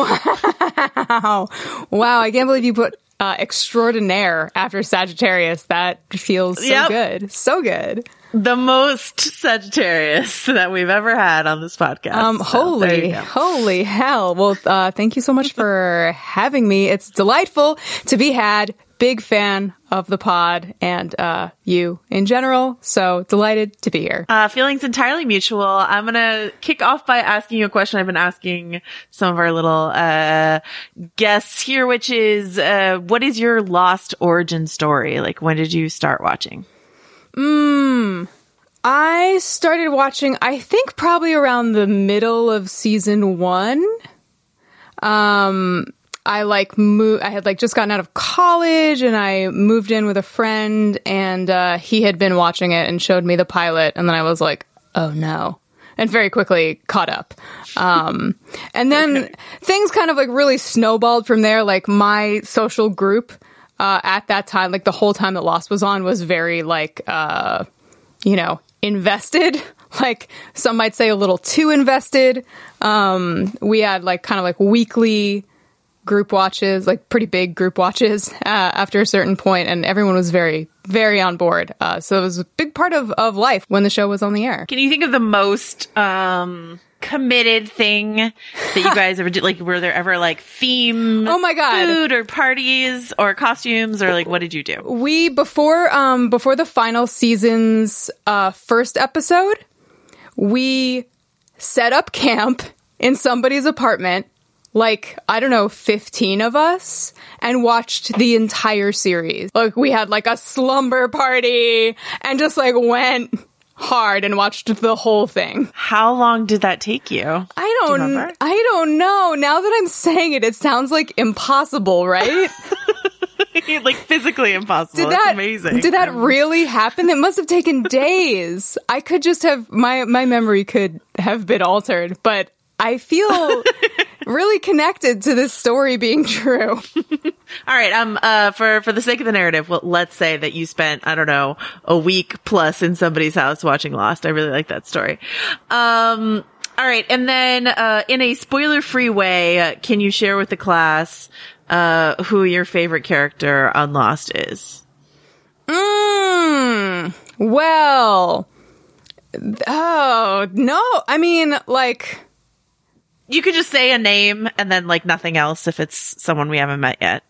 How are you? Wow. Wow. I can't believe you put uh, extraordinaire after Sagittarius. That feels so Yep. good. So good. The most Sagittarius that we've ever had on this podcast. Um, So, there holy, you go. holy hell. Well, uh, thank you so much for having me. It's delightful to be had. Big fan of the pod and, uh, you in general. So delighted to be here. Uh, feelings entirely mutual. I'm gonna kick off by asking you a question I've been asking some of our little, uh, guests here, which is, uh, what is your Lost origin story? Like, when did you start watching? Mm, I started watching, I think probably around the middle of season one. Um, I like moved, I had like just gotten out of college and I moved in with a friend and, uh, he had been watching it and showed me the pilot. And then I was like, oh no. And very quickly caught up. Um, and then okay. things kind of like really snowballed from there. Like my social group, uh, at that time, like the whole time that Lost was on was very like, uh, you know, invested. Like some might say a little too invested. Um, we had like kind of like weekly group watches, like pretty big group watches uh, after a certain point, and everyone was very, very on board. Uh, so it was a big part of, of life when the show was on the air. Can you think of the most um committed thing that you guys ever did? Like, were there ever like theme oh my God. food or parties or costumes, or like what did you do? We, before um before the final season's uh first episode, we set up camp in somebody's apartment, like, I don't know, fifteen of us, and watched the entire series. Like, we had like a slumber party and just like went hard and watched the whole thing. How long did that take you? I don't, Do you remember? I don't know. Now that I'm saying it, it sounds like impossible, right? Like physically impossible. Did That's that, amazing. Did that really happen? It must have taken days. I could just have, my, my memory could have been altered, but I feel really connected to this story being true. All right. Um. Uh. For for the sake of the narrative, well, let's say that you spent I don't know a week plus in somebody's house watching Lost. I really like that story. Um. All right. And then, uh, in a spoiler-free way, uh, can you share with the class, uh, who your favorite character on Lost is? Mm, well, oh no. I mean, like. You could just say a name and then like nothing else if it's someone we haven't met yet.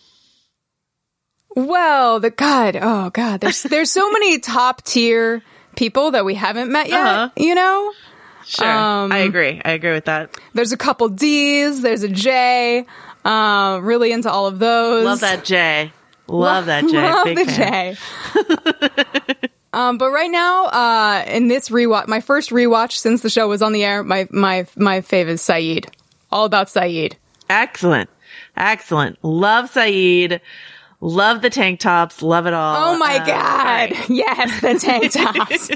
Well, the God, oh God, there's there's so many top tier people that we haven't met yet. Uh-huh. You know, Sure, Um, I agree. I agree with that. there's a couple D's, there's a J. Uh, really into all of those. Love that J. Love that J. Love Big the fan. J. Um, but right now, uh, in this rewatch, my first rewatch since the show was on the air, my, my, my fave is Saeed. All about Saeed. Excellent. Excellent. Love Saeed. Love the tank tops. Love it all. Oh my uh, God. Right. Yes, the tank tops.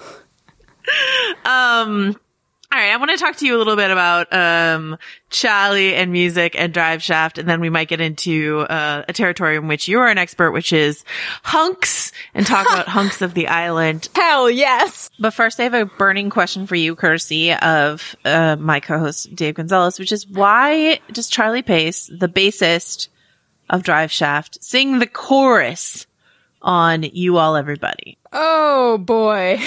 um, all right. I want to talk to you a little bit about, um, Charlie and music and Drive Shaft. And then we might get into, uh, a territory in which you are an expert, which is hunks, and talk about hunks of the island. Hell yes. But first, I have a burning question for you, courtesy of uh, my co-host, Dave Gonzalez, which is why does Charlie Pace, the bassist of Drive Shaft, sing the chorus on You All Everybody? Oh boy.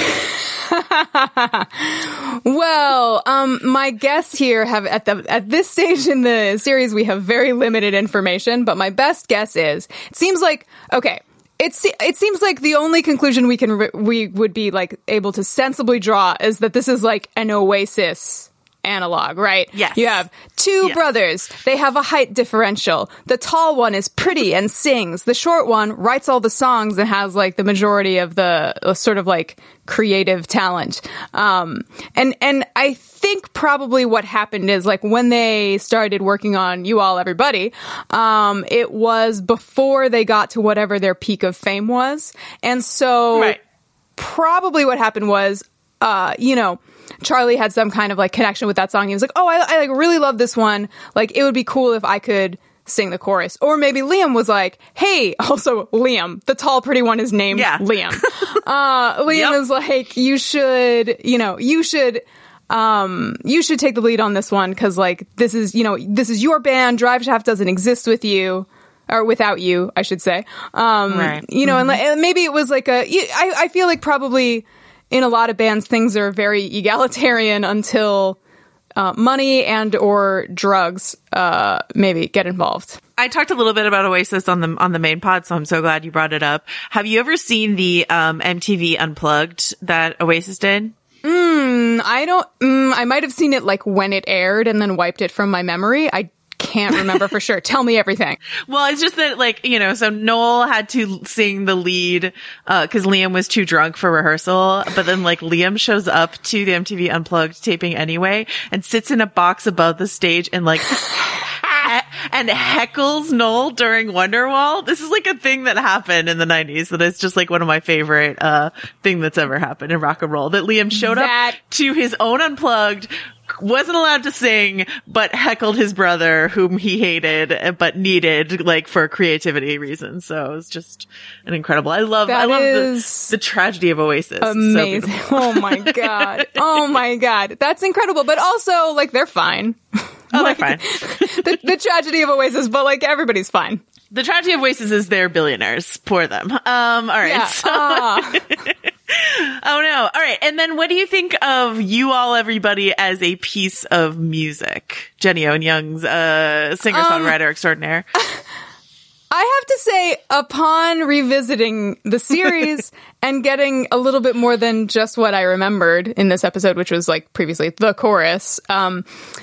Well, um, my guests here have at the at this stage in the series we have very limited information, but my best guess is it seems like okay. It's it seems like the only conclusion we can re- we would be like able to sensibly draw is that this is like an Oasis analog, right? Yes. You have two Yes. brothers. They have a height differential. The tall one is pretty and sings. The short one writes all the songs and has like the majority of the uh, sort of like creative talent. Um, and, and I think probably what happened is like when they started working on You All Everybody, um, it was before they got to whatever their peak of fame was. And so Right. probably what happened was, uh, you know, Charlie had some kind of like connection with that song. He was like, oh, I, I like really love this one. Like, it would be cool if I could sing the chorus. Or maybe Liam was like, hey, also Liam, the tall, pretty one is named Yeah. Liam. uh, Liam Yep. is like, you should, you know, you should, um, you should take the lead on this one. Cause like, this is, you know, this is your band. Drive Shaft doesn't exist with you. Or without you, I should say. Um, Right. you know, and, like, and maybe it was like a, I, I feel like probably in a lot of bands, things are very egalitarian until uh, money and or drugs uh, maybe get involved. I talked a little bit about Oasis on the on the main pod, so I'm so glad you brought it up. Have you ever seen the um, M T V Unplugged that Oasis did? Mm, I don't. Mm, I might have seen it like when it aired and then wiped it from my memory. I can't remember for sure. Tell me everything. Well, it's just that, like, you know, so Noel had to sing the lead, uh, cause Liam was too drunk for rehearsal, but then, like, Liam shows up to the M T V Unplugged taping anyway, and sits in a box above the stage and, like, he- and heckles Noel during Wonderwall. This is, like, a thing that happened in the nineties, that is just, like, one of my favorite, uh, thing that's ever happened in rock and roll, that Liam showed That- up to his own Unplugged, wasn't allowed to sing, but heckled his brother, whom he hated, but needed, like, for creativity reasons. So it was just an incredible. I love, I That love is the, the tragedy of Oasis. It's so Amazing. beautiful. Oh my God. Oh my God. That's incredible. But also, like, they're fine. Oh, Like, they're fine. the, the tragedy of Oasis, but like, everybody's fine. The tragedy of Oasis is they're billionaires. Poor them. Um, all right. Yeah. So, Ah. oh no. All right. And then what do you think of You All Everybody as a piece of music? Jenny Owen Young's, uh, singer-songwriter Um, extraordinaire. I have to say, upon revisiting the series and getting a little bit more than just what I remembered in this episode, which was like previously the chorus, um,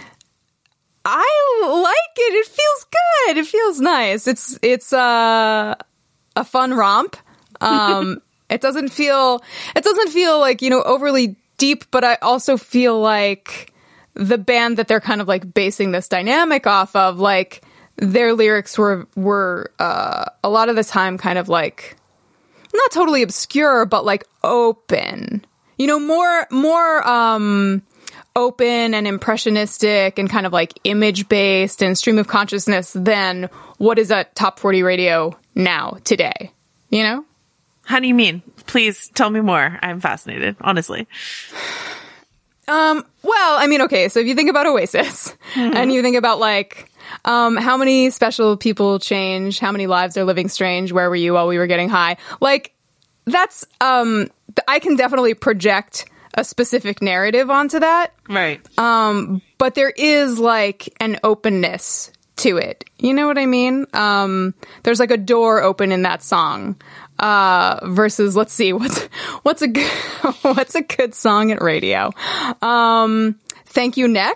I like it. It feels good. It feels nice. It's, it's, uh, a fun romp. Um, it doesn't feel, it doesn't feel like, you know, overly deep, but I also feel like the band that they're kind of like basing this dynamic off of, like, their lyrics were, were, uh, a lot of the time kind of like, not totally obscure, but like open, you know, more, more, um, open and impressionistic and kind of like image based and stream of consciousness than what is at Top forty Radio now today, you know? How do you mean? Please tell me more. I'm fascinated, honestly. Um, well, I mean, okay, so if you think about Oasis mm-hmm. and you think about like, um, how many special people change, how many lives are living strange, where were you while we were getting high? Like, that's, um, I can definitely project a specific narrative onto that. Right. Um, but there is like an openness to it. You know what I mean? Um, there's like a door open in that song. Uh, versus, let's see, what's, what's a good, what's a good song at radio? Um, Thank You Next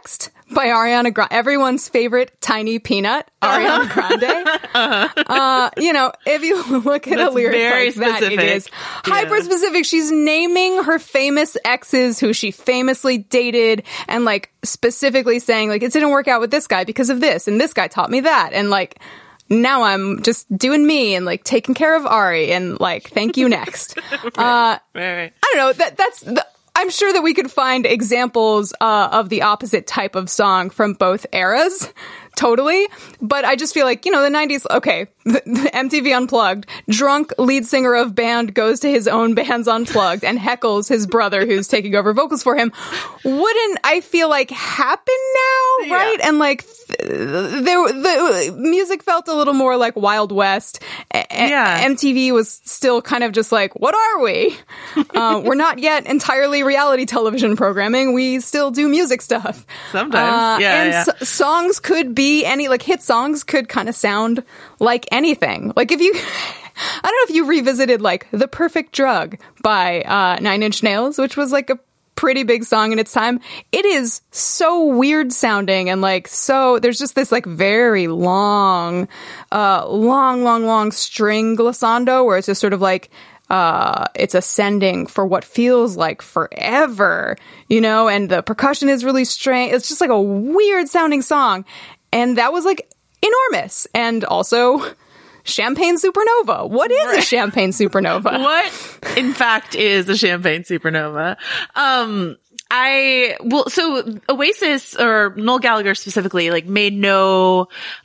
by Ariana Grande, everyone's favorite tiny peanut, Ariana Grande. Uh-huh. Uh, you know, if you look at That's a lyric very like that, specific. it is Yeah. hyper specific. She's naming her famous exes who she famously dated and like specifically saying like, it didn't work out with this guy because of this, and this guy taught me that. And like, now I'm just doing me and like taking care of Ari and like, thank you next. right. Uh, right, right. I don't know. That that's the, I'm sure that we could find examples uh, of the opposite type of song from both eras. Totally. But I just feel like, you know, the nineties, okay, the, the M T V Unplugged, drunk lead singer of band goes to his own band's Unplugged and heckles his brother who's taking over vocals for him. Wouldn't I feel like happen now, Yeah. right? And like, th- there, the music felt a little more like Wild West. A- Yeah. M T V was still kind of just like, what are we? uh, we're not yet entirely reality television programming. We still do music stuff. Sometimes. Yeah, And yeah. s- songs could be any, like hit songs could kind of sound like anything. Like if you, I don't know if you revisited like The Perfect Drug by uh, Nine Inch Nails, which was like a pretty big song in its time. It is so weird sounding and like so there's just this like very long, uh, long, long, long string glissando where it's just sort of like uh, it's ascending for what feels like forever, you know, and the percussion is really strange. It's just like a weird sounding song. And that was like enormous. And also Champagne Supernova. What is a Champagne Supernova? What, in fact, is a Champagne Supernova? Um, I, well, so Oasis, or Noel Gallagher specifically, like made no,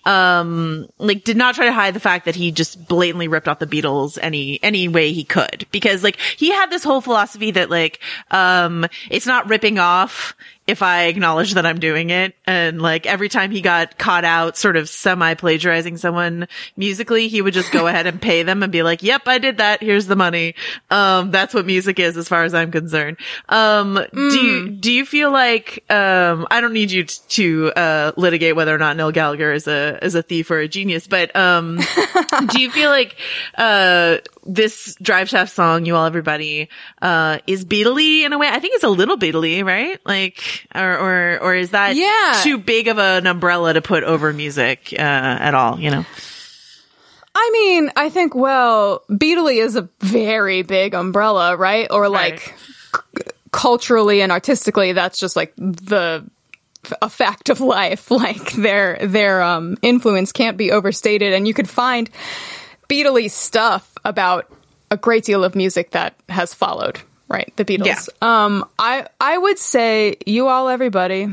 um, like did not try to hide the fact that he just blatantly ripped off the Beatles any, any way he could. Because like, he had this whole philosophy that like, um, it's not ripping off if I acknowledge that I'm doing it. And like every time he got caught out sort of semi-plagiarizing someone musically, he would just go ahead and pay them and be like, yep, I did that. Here's the money. Um, that's what music is as far as I'm concerned. Um, mm. do you, do you feel like, um, I don't need you t- to, uh, litigate whether or not Noel Gallagher is a, is a thief or a genius, but, um, do you feel like, uh, this Drive Shaft song, You All Everybody, uh, is Beatle-y in a way? I think it's a little Beatle-y, right? Like, or, or, or is that yeah. too big of an umbrella to put over music, uh, at all, you know? I mean, I think, well, Beatle-y is a very big umbrella, right? Or like Right. c- culturally and artistically, that's just like the a fact of life. Like their, their, um, influence can't be overstated. And you could find Beatle-y stuff about a great deal of music that has followed, right? The Beatles. Yeah. Um, I, I would say You All Everybody.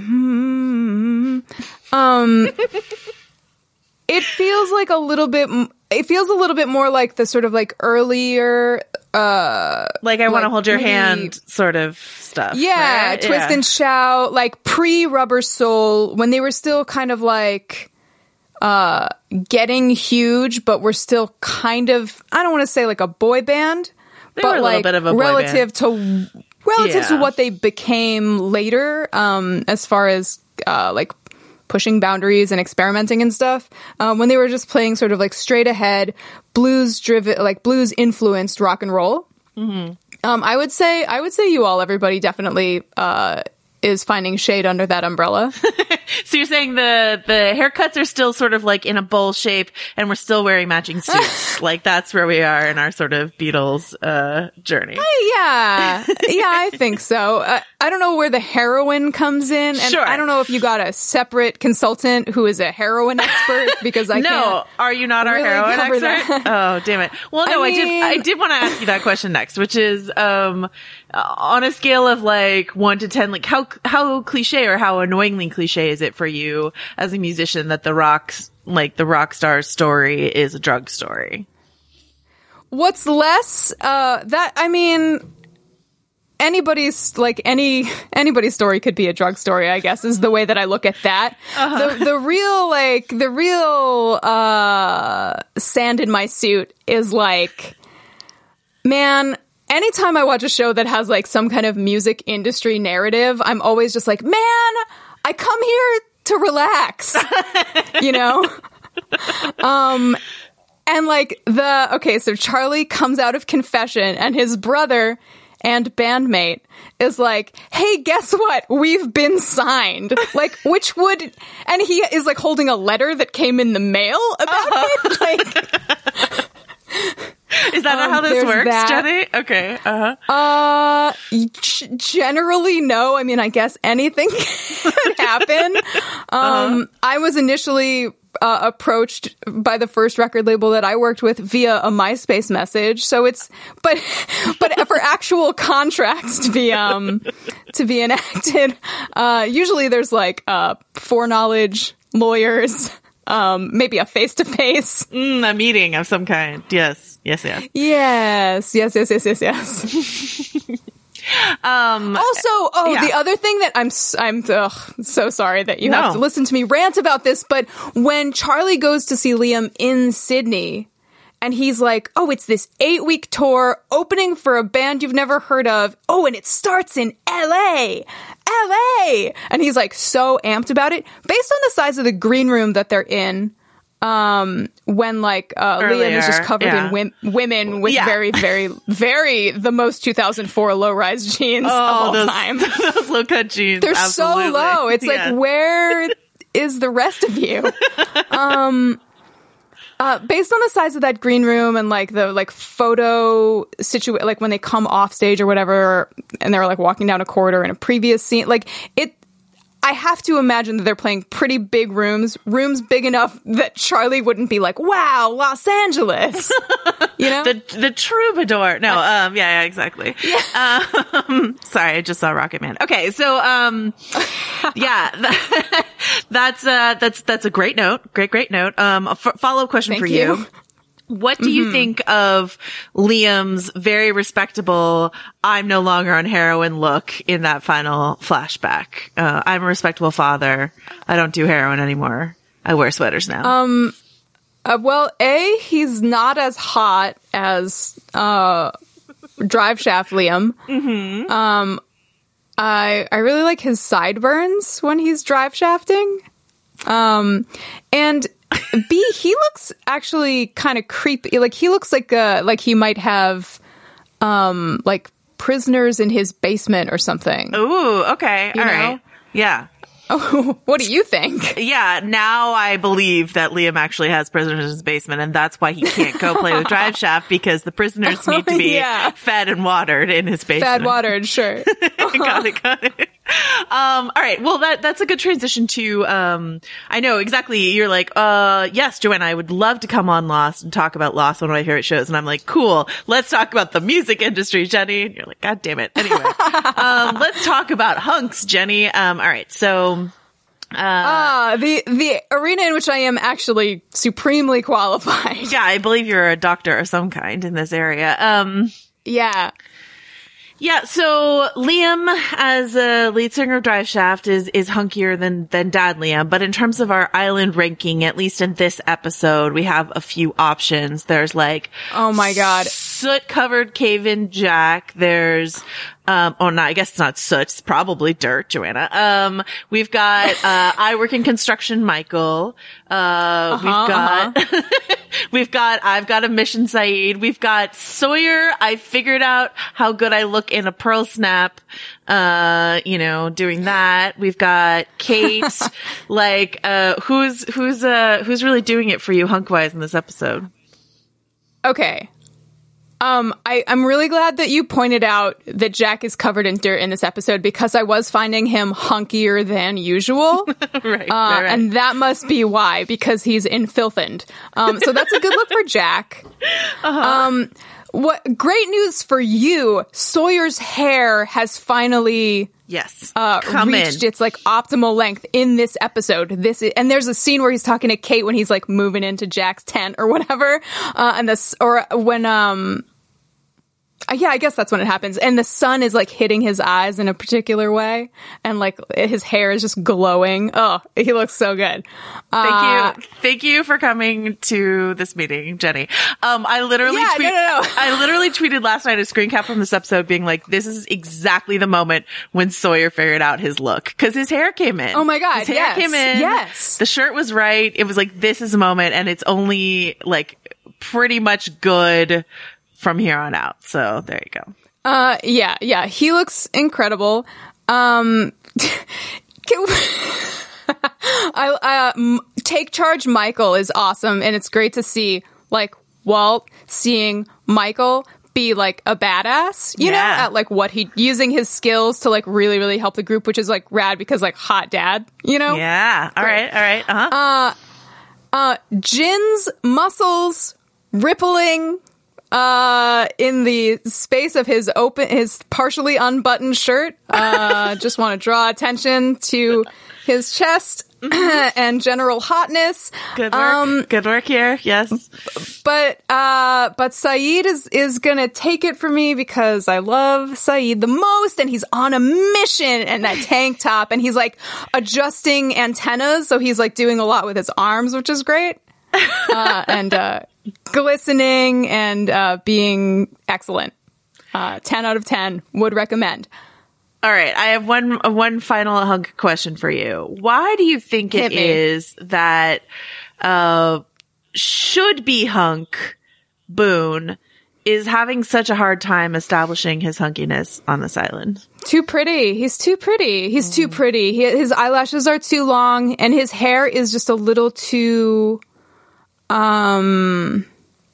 Hmm. Um, it feels like a little bit, it feels a little bit more like the sort of like earlier, uh, Like I want to like hold your maybe- hand sort of stuff. yeah, right? Twist Yeah. and Shout, like pre-Rubber Soul, when they were still kind of like, uh, getting huge, but we're still kind of, I don't want to say like a boy band, They but were a little like bit of a boy relative to, relative to Yeah. what they became later, um, as far as, uh, like pushing boundaries and experimenting and stuff, um, when they were just playing sort of like straight ahead, blues driven, like blues influenced rock and roll. Mm-hmm. Um, I would say, I would say You All Everybody definitely, uh, is finding shade under that umbrella. So you're saying the, the haircuts are still sort of like in a bowl shape and we're still wearing matching suits. Like that's where we are in our sort of Beatles, uh, journey. Yeah. Yeah, I think so. Uh, I don't know where the heroin comes in. And Sure. I don't know if you got a separate consultant who is a heroin expert because I no, can't. are you not our really heroin cover expert? that. Oh, damn it. Well, no, I, I did. mean- I did want to ask you that question next, which is, um, on a scale of like one to ten, like how how cliche or how annoyingly cliche is it for you as a musician that the rock's like the rock star's story is a drug story? What's less, uh, that, I mean, anybody's, like, any, anybody's story could be a drug story, I guess, is the way that I look at that. Uh-huh. The, the real, like, the real, uh, sand in my suit is like, man, anytime I watch a show that has, like, some kind of music industry narrative, I'm always just like, man, I come here to relax, you know? um, And like the, okay, so Charlie comes out of confession and his brother and bandmate is like, hey, guess what? We've been signed. Like, which would, and he is like holding a letter that came in the mail about it. Like, is that not um, how this works, that. Jenny? Okay. Uh-huh. Uh, g- generally, no. I mean, I guess anything could happen. Um, uh-huh. I was initially uh, approached by the first record label that I worked with via a MySpace message. So it's, but, but for actual contracts to be, um, to be enacted, uh, usually there's like, uh, foreknowledge, lawyers, um, maybe a face-to-face. Mm, a meeting of some kind. Yes. Yes, yes. Yes, yes, yes, yes, yes, yes. um, also, oh, yeah. the other thing that I'm, I'm ugh, so sorry that you no. have to listen to me rant about this, but when Charlie goes to see Liam in Sydney, and he's like, oh, it's this eight-week tour opening for a band you've never heard of. Oh, and it starts in L A. L A! And he's like so amped about it. Based on the size of the green room that they're in, um, when like, uh, Liam is just covered yeah. in wim- women with yeah. very, very, very the most two thousand four low-rise jeans oh, of all those, time. Those low-cut jeans. They're absolutely. so low. It's yes. like, where is the rest of you? um, Uh, based on the size of that green room and like the like photo situa- like when they come off stage or whatever, and they're like walking down a corridor in a previous scene, like it, I have to imagine that they're playing pretty big rooms, rooms big enough that Charlie wouldn't be like, wow, Los Angeles, you know? the the troubadour. No, um, yeah, yeah, exactly. Yeah. Um, sorry, I just saw Rocket Man. Okay, so, um, yeah, that, that's, uh, that's, that's a great note. Great, great note. Um, a f- follow-up question Thank for you. you. What do you mm-hmm. think of Liam's very respectable, I'm no longer on heroin look in that final flashback? Uh, I'm a respectable father. I don't do heroin anymore. I wear sweaters now. Um, uh, well, A, he's not as hot as, uh, Drive Shaft Liam. Mm-hmm. Um, I, I really like his sideburns when he's drive shafting. Um, and B, he looks actually kind of creepy. Like he looks like uh like he might have um like prisoners in his basement or something. Ooh, okay. You All know? right. Yeah. Oh, what do you think? Yeah, now I believe that Liam actually has prisoners in his basement, and that's why he can't go play with Drive Shaft, because the prisoners need to be yeah. fed and watered in his basement. Fed, watered, sure. got it, got it. Um, all right. Well, that, that's a good transition to, um, I know exactly. You're like, uh, yes, Joanna, I would love to come on Lost and talk about Lost, one of my favorite shows. And I'm like, cool. Let's talk about the music industry, Jenny. And you're like, God damn it. Anyway, um, let's talk about hunks, Jenny. Um, all right. So, Ah, uh, the the arena in which I am actually supremely qualified. Yeah, I believe you're a doctor of some kind in this area. Um, yeah. Yeah, so Liam as a lead singer of Drive Shaft is is hunkier than than Dad Liam, but in terms of our island ranking, at least in this episode, we have a few options. There's like, oh my god, soot covered cave-in Jack. There's um oh no, I guess it's not soot, it's probably dirt, Joanna. Um we've got uh I work in construction Michael. Uh uh-huh, we've got uh-huh. We've got I've got a mission Saeed. We've got Sawyer. I figured out how good I look in a pearl snap. Uh, you know, doing that. We've got Kate. like, uh, who's who's uh who's really doing it for you hunk wise in this episode? Okay. Um, I, I'm really glad that you pointed out that Jack is covered in dirt in this episode, because I was finding him hunkier than usual. right, uh, right, right. And that must be why, because he's infilthened. Um, so that's a good look for Jack. Uh-huh. Um, what great news for you. Sawyer's hair has finally Yes. Uh, Come reached in. its like optimal length in this episode. This is, and there's a scene where he's talking to Kate when he's like moving into Jack's tent or whatever. Uh, and this, or when, um, uh, yeah, I guess that's when it happens. And the sun is like hitting his eyes in a particular way. And like his hair is just glowing. Oh, he looks so good. Uh, Thank you. Thank you for coming to this meeting, Jenny. Um, I literally, yeah, tweet- no, no, no. I literally tweeted last night a screen cap from this episode being like, this is exactly the moment when Sawyer figured out his look. Cause his hair came in. Oh my God. His hair yes. came in. Yes. The shirt was right. It was like, this is a moment, and it's only like pretty much good from here on out. So there you go. Uh, yeah, yeah. He looks incredible. Um, can we- I, uh, m- Take Charge Michael is awesome, and it's great to see, like, Walt seeing Michael be, like, a badass, you Yeah. know, at, like, what he, using his skills to, like, really, really help the group, which is, like, rad because, like, hot dad, you know? Yeah. All Great. right. All right. Uh-huh. Uh, Jin's muscles rippling, uh, in the space of his open, his partially unbuttoned shirt. Uh, just want to draw attention to his chest and general hotness. Good work. Um, Good work here. Yes. but, uh, but Saeed is, is gonna take it from me because I love Saeed the most, and he's on a mission and that tank top, and he's like adjusting antennas, so he's like doing a lot with his arms, which is great. Uh, and, uh, glistening and, uh, being excellent. Uh, ten out of ten would recommend. All right, I have one one final hunk question for you. Why do you think it Hit me. is that uh should be hunk Boone is having such a hard time establishing his hunkiness on this island? Too pretty. He's too pretty. He's too pretty. He, his eyelashes are too long, and his hair is just a little too, um,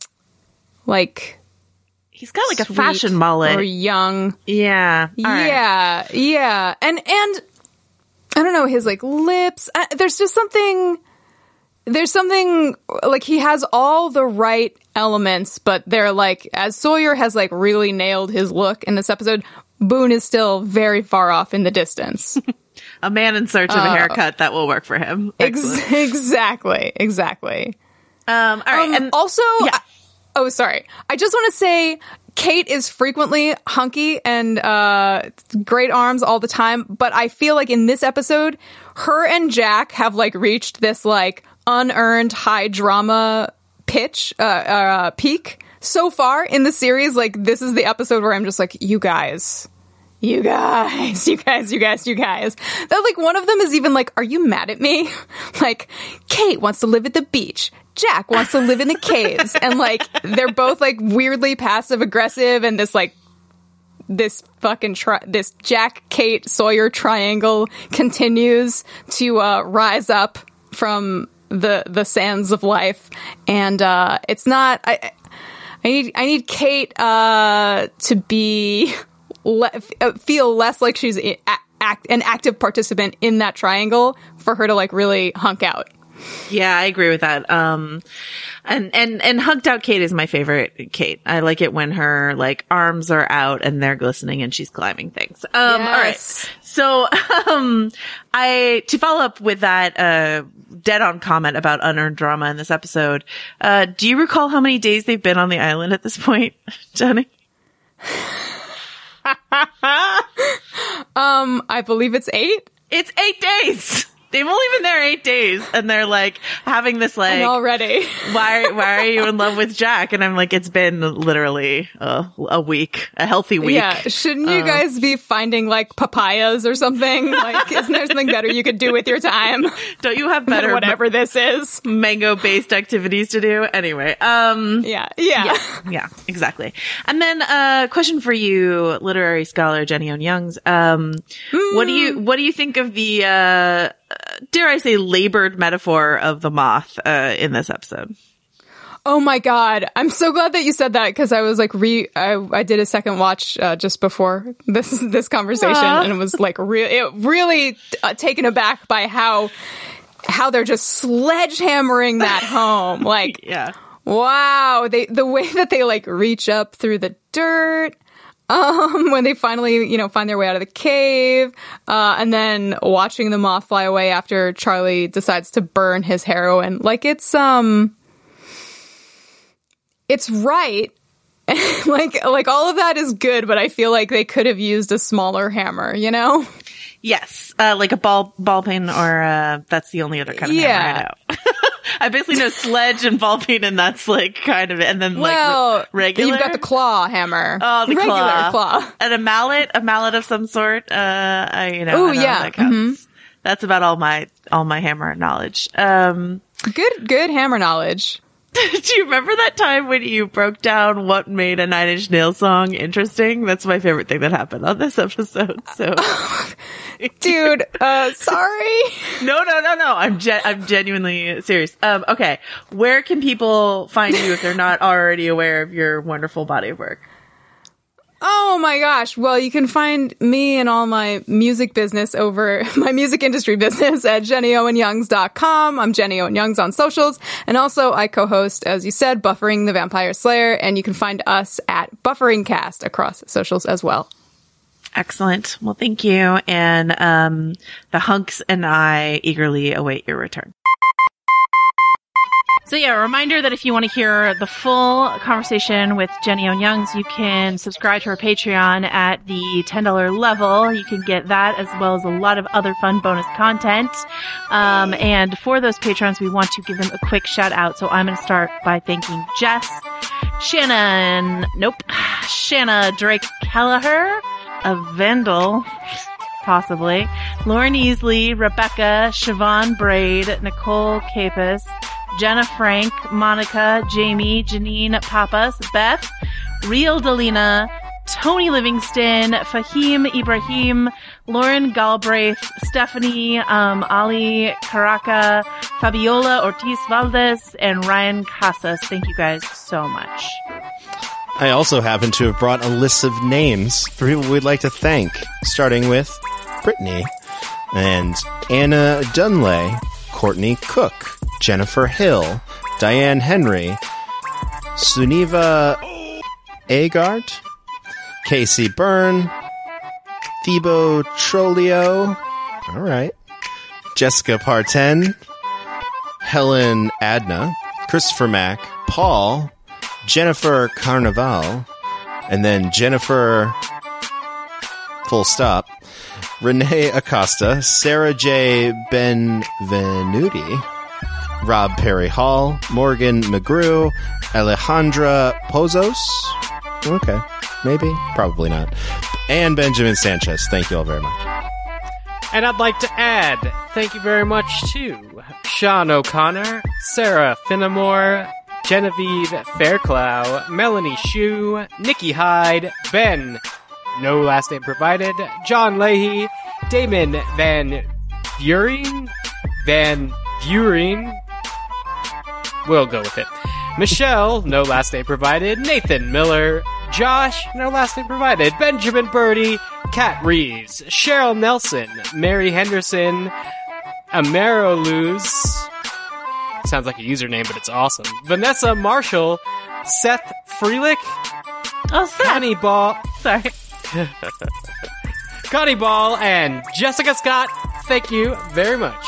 like He's got like a sweet fashion mullet. or young. Yeah. All right. Yeah, yeah, and and I don't know, his like lips. Uh, there's just something. There's something like he has all the right elements, but they're like, as Sawyer has like really nailed his look in this episode, Boone is still very far off in the distance. A man in search of a haircut that will work for him. Excellent. Ex- exactly, exactly. Um, all right. Um, and also, yeah. I- oh, sorry. I just want to say Kate is frequently hunky and uh, great arms all the time, but I feel like in this episode, her and Jack have like reached this like unearned high drama pitch, uh, uh, peak so far in the series. Like, this is the episode where I'm just like, you guys. You guys, you guys, you guys, you guys. That like one of them is even like, are you mad at me? Like, Kate wants to live at the beach. Jack wants to live in the caves. And like, they're both like weirdly passive aggressive, and this like, this fucking, tri- this Jack, Kate, Sawyer triangle continues to, uh, rise up from the, the sands of life. And, uh, it's not, I, I need, I need Kate, uh, to be, Le- feel less like she's a- act- an active participant in that triangle for her to like really hunk out. Yeah, I agree with that. Um, and, and, and hugged out Kate is my favorite Kate. I like it when her like arms are out and they're glistening and she's climbing things. Um, Yes. all right. So, um, I, to follow up with that, uh, dead on comment about unearned drama in this episode, uh, do you recall how many days they've been on the island at this point, Jenny? um, I believe it's eight. It's eight days. They've only been there eight days, and they're like having this like And already. why why are you in love with Jack? And I'm like, it's been literally a, a week, a healthy week. Yeah, shouldn't you Uh, guys be finding like papayas or something? Like, isn't there something better you could do with your time Don't you have than better whatever this is? mango based activities to do? Anyway, um, Yeah, yeah. yeah, yeah, exactly. And then a uh, question for you, literary scholar Jenny Owen Youngs. Um, what do you what do you think of the uh, dare I say labored metaphor of the moth uh, in this episode? Oh my god, I'm so glad that you said that, because I was like re I, I did a second watch uh, just before this this conversation, Aww. and it was like re- it really uh, taken aback by how how they're just sledgehammering that home. Like, Yeah. wow, they the way that they like reach up through the dirt. Um, when they finally, you know, find their way out of the cave, uh, and then watching the moth fly away after Charlie decides to burn his heroin. Like, it's, um, it's right. like, like all of that is good, but I feel like they could have used a smaller hammer, you know? Yes, uh, like a ball ball peen, or uh, that's the only other kind of Yeah. hammer I know. I basically know sledge and ball peen, and that's like kind of it. And then like Well, re- regular. you've got the claw hammer. oh, the regular claw. claw. and a mallet, a mallet of some sort. Uh, I you know. Ooh, I know yeah, that counts. That's about all my all my hammer knowledge. Um, Good, good hammer knowledge. Do you remember that time when you broke down what made a Nine Inch Nails song interesting? That's my favorite thing that happened on this episode. So, Dude, uh, sorry. no, no, no, no. I'm gen- I'm genuinely serious. Um, okay. Where can people find you if they're not already aware of your wonderful body of work? Oh my gosh. Well, you can find me and all my music business over my music industry business at jenny owen youngs dot com. I'm Jenny Owen Youngs on socials. And also I co-host, as you said, Buffering the Vampire Slayer. And you can find us at Bufferingcast across socials as well. Excellent. Well, thank you. And, um, the hunks and I eagerly await your return. So yeah, a reminder that if you want to hear the full conversation with Jenny Owen Youngs, you can subscribe to our Patreon at the ten dollars level. You can get that as well as a lot of other fun bonus content. Um, and for those patrons, we want to give them a quick shout out. So I'm going to start by thanking Jess, Shannon, nope, Shanna Drake Kelleher, a Vandal, possibly, Lauren Easley, Rebecca, Siobhan Braid, Nicole Capus, Jenna Frank, Monica, Jamie, Janine Papas, Beth, Real Delina, Tony Livingston, Fahim Ibrahim, Lauren Galbraith, Stephanie, um, Ali Caraca, Fabiola Ortiz Valdez, and Ryan Casas. Thank you guys so much. I also happen to have brought a list of names for people we'd like to thank, starting with Brittany and Anna Dunlay, Courtney Cook, Jennifer Hill, Diane Henry, Suniva Agard, Casey Byrne, Thibaut Trolio, all right, Jessica Parten, Helen Adna, Christopher Mack, Paul, Jennifer Carnival, and then Jennifer full stop, Renee Acosta, Sarah J. Benvenuti, Rob Perry Hall, Morgan McGrew, Alejandra Pozos. Okay, maybe, probably not. And Benjamin Sanchez. Thank you all very much. And I'd like to add, thank you very much to Sean O'Connor, Sarah Finnemore, Genevieve Fairclough, Melanie Shue, Nikki Hyde, Ben, no last name provided, John Leahy, Damon Van Buren, Van Buren, we'll go with it, Michelle, no last name provided, Nathan Miller, Josh, no last name provided, Benjamin Birdie, Kat Reeves, Cheryl Nelson, Mary Henderson, Amaro Luz, sounds like a username, but it's awesome, Vanessa Marshall, Seth Freelick, Oh, Seth. Connie Ball, Sorry. Connie Ball, and Jessica Scott. Thank you very much.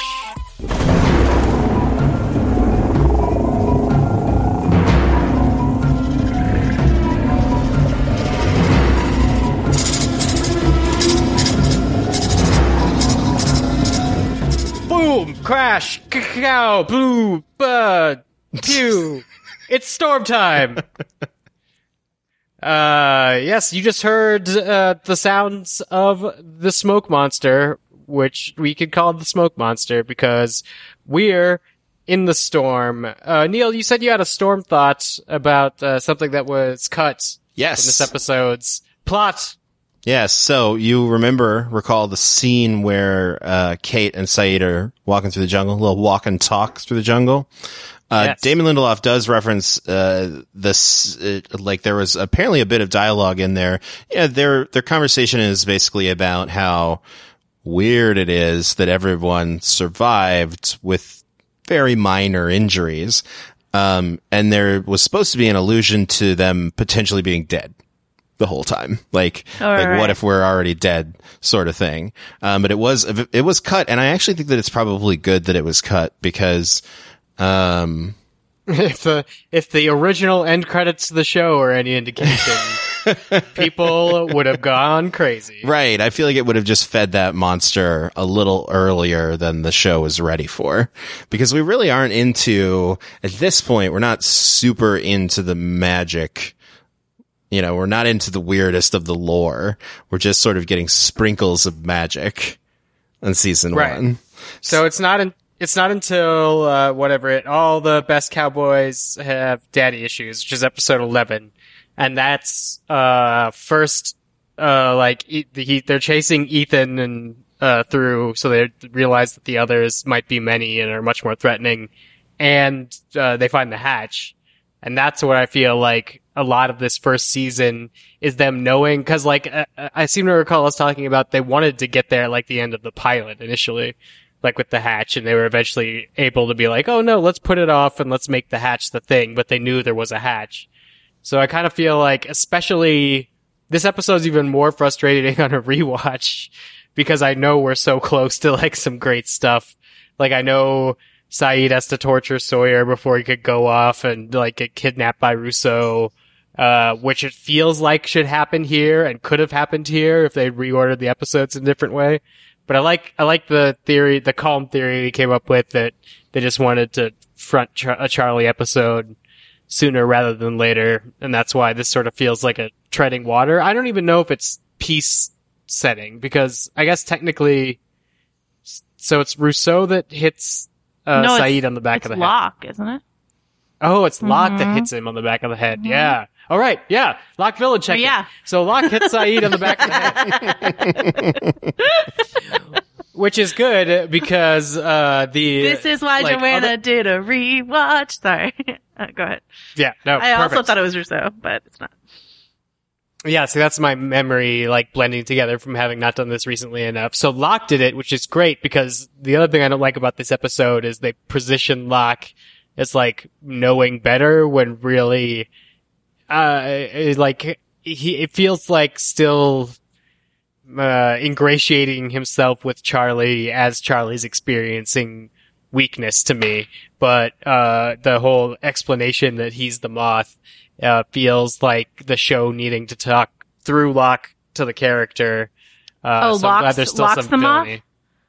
Boom! Crash! Cow! Blue! Uh, pew! It's storm time! Uh, yes, you just heard, uh, the sounds of the smoke monster, which we could call the smoke monster because we're in the storm. Uh, Neil, you said you had a storm thought about, uh, something that was cut Yes. in this episode's plot. Yes, so you remember, recall the scene where, uh, Kate and Saeed are walking through the jungle, a little walk and talk through the jungle. Uh, Yes. Damon Lindelof does reference, uh, this, uh, like there was apparently a bit of dialogue in there. Yeah, their, their conversation is basically about how weird it is that everyone survived with very minor injuries. Um, and there was supposed to be an allusion to them potentially being dead the whole time. Like, All like right. what if we're already dead sort of thing. Um, but it was, it was cut. And I actually think that it's probably good that it was cut because, um, If the, if the original end credits to the show are any indication, people would have gone crazy. right. I feel like it would have just fed that monster a little earlier than the show was ready for, because we really aren't into, at this point, we're not super into the magic. You know, we're not into the weirdest of the lore. We're just sort of getting sprinkles of magic in season Right. one. So it's not in, it's not until uh, whatever it all the best cowboys have daddy issues, which is episode eleven, and that's uh first uh like e- he, they're chasing Ethan and uh through, so they realize that the others might be many and are much more threatening, and uh, they find the hatch, and that's what I feel like a lot of this first season is them knowing, because like uh, I seem to recall us talking about they wanted to get there like the end of the pilot initially, like with the hatch, and they were eventually able to be like, oh no, let's put it off and let's make the hatch the thing, but they knew there was a hatch. So I kind of feel like, especially this episode's even more frustrating on a rewatch because I know we're so close to like some great stuff. Like I know Saeed has to torture Sawyer before he could go off and like get kidnapped by Rousseau, uh, which it feels like should happen here and could have happened here if they reordered the episodes in a different way. But I like, I like the theory, the calm theory we came up with that they just wanted to front Char- a Charlie episode sooner rather than later. And that's why this sort of feels like a treading water. I don't even know if it's peace setting because I guess technically, so it's Rousseau that hits uh, no, it's- Saeed on the back it's of the head. Locke, isn't it? Oh, it's Locke that Mhm. hits him on the back of the head. Yeah. All right. Yeah. Locke Village check. Oh, yeah. So Locke hits Saeed on the back of the head. Which is good because, uh, the. This is why like, Joanna other- did a rewatch. Sorry. Uh, go ahead. Yeah. No. I also perfect. thought it was Rousseau, but it's not. Yeah, so that's my memory, like, blending together from having not done this recently enough. So Locke did it, which is great, because the other thing I don't like about this episode is they position Locke as, like, knowing better when really, uh, it- like, he, it feels like still, uh, ingratiating himself with Charlie as Charlie's experiencing weakness to me. But, uh, the whole explanation that he's the Moth, Uh, feels like the show needing to talk through Locke to the character. Uh, Oh, so I'm glad Locke's- there's still Locke's some the Moth? villainy.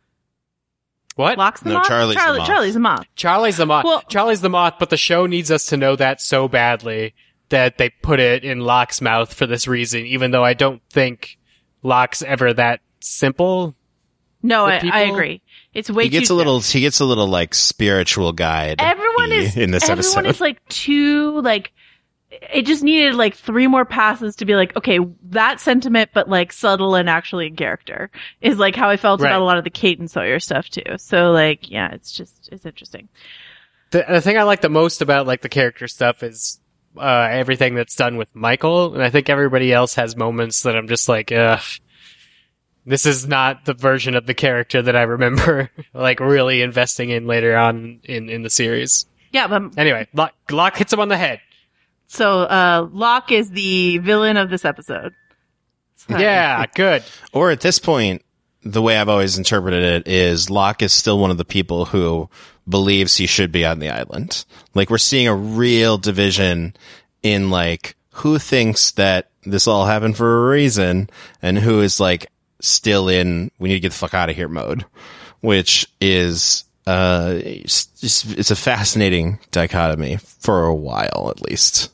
What? Locke's the No, moth? Charlie's the Charlie, moth. Charlie's the moth. Charlie's the Moth. Well- Charlie's the Moth, but the show needs us to know that so badly that they put it in Locke's mouth for this reason, even though I don't think Locke's ever that simple. No, The I, I people- agree. It's way He gets too a little. He gets a little like spiritual guide. Everyone is in this everyone episode. is like too like it just needed like three more passes to be like, okay, that sentiment, but like subtle and actually in character is like how I felt Right. about a lot of the Kate and Sawyer stuff too. So like, yeah, it's just, it's interesting. The, the thing I like the most about like the character stuff is uh everything that's done with Michael, and I think everybody else has moments that I'm just like, ugh, this is not the version of the character that I remember like really investing in later on in in the series. Yeah, but Anyway, Locke, Locke hits him on the head. so, uh, Locke is the villain of this episode. Sorry. Yeah, good. Or at this point, the way I've always interpreted it is Locke is still one of the people who believes he should be on the island. Like we're seeing a real division in like who thinks that this all happened for a reason and who is like still in we need to get the fuck out of here mode, which is uh it's, just- it's a fascinating dichotomy for a while at least.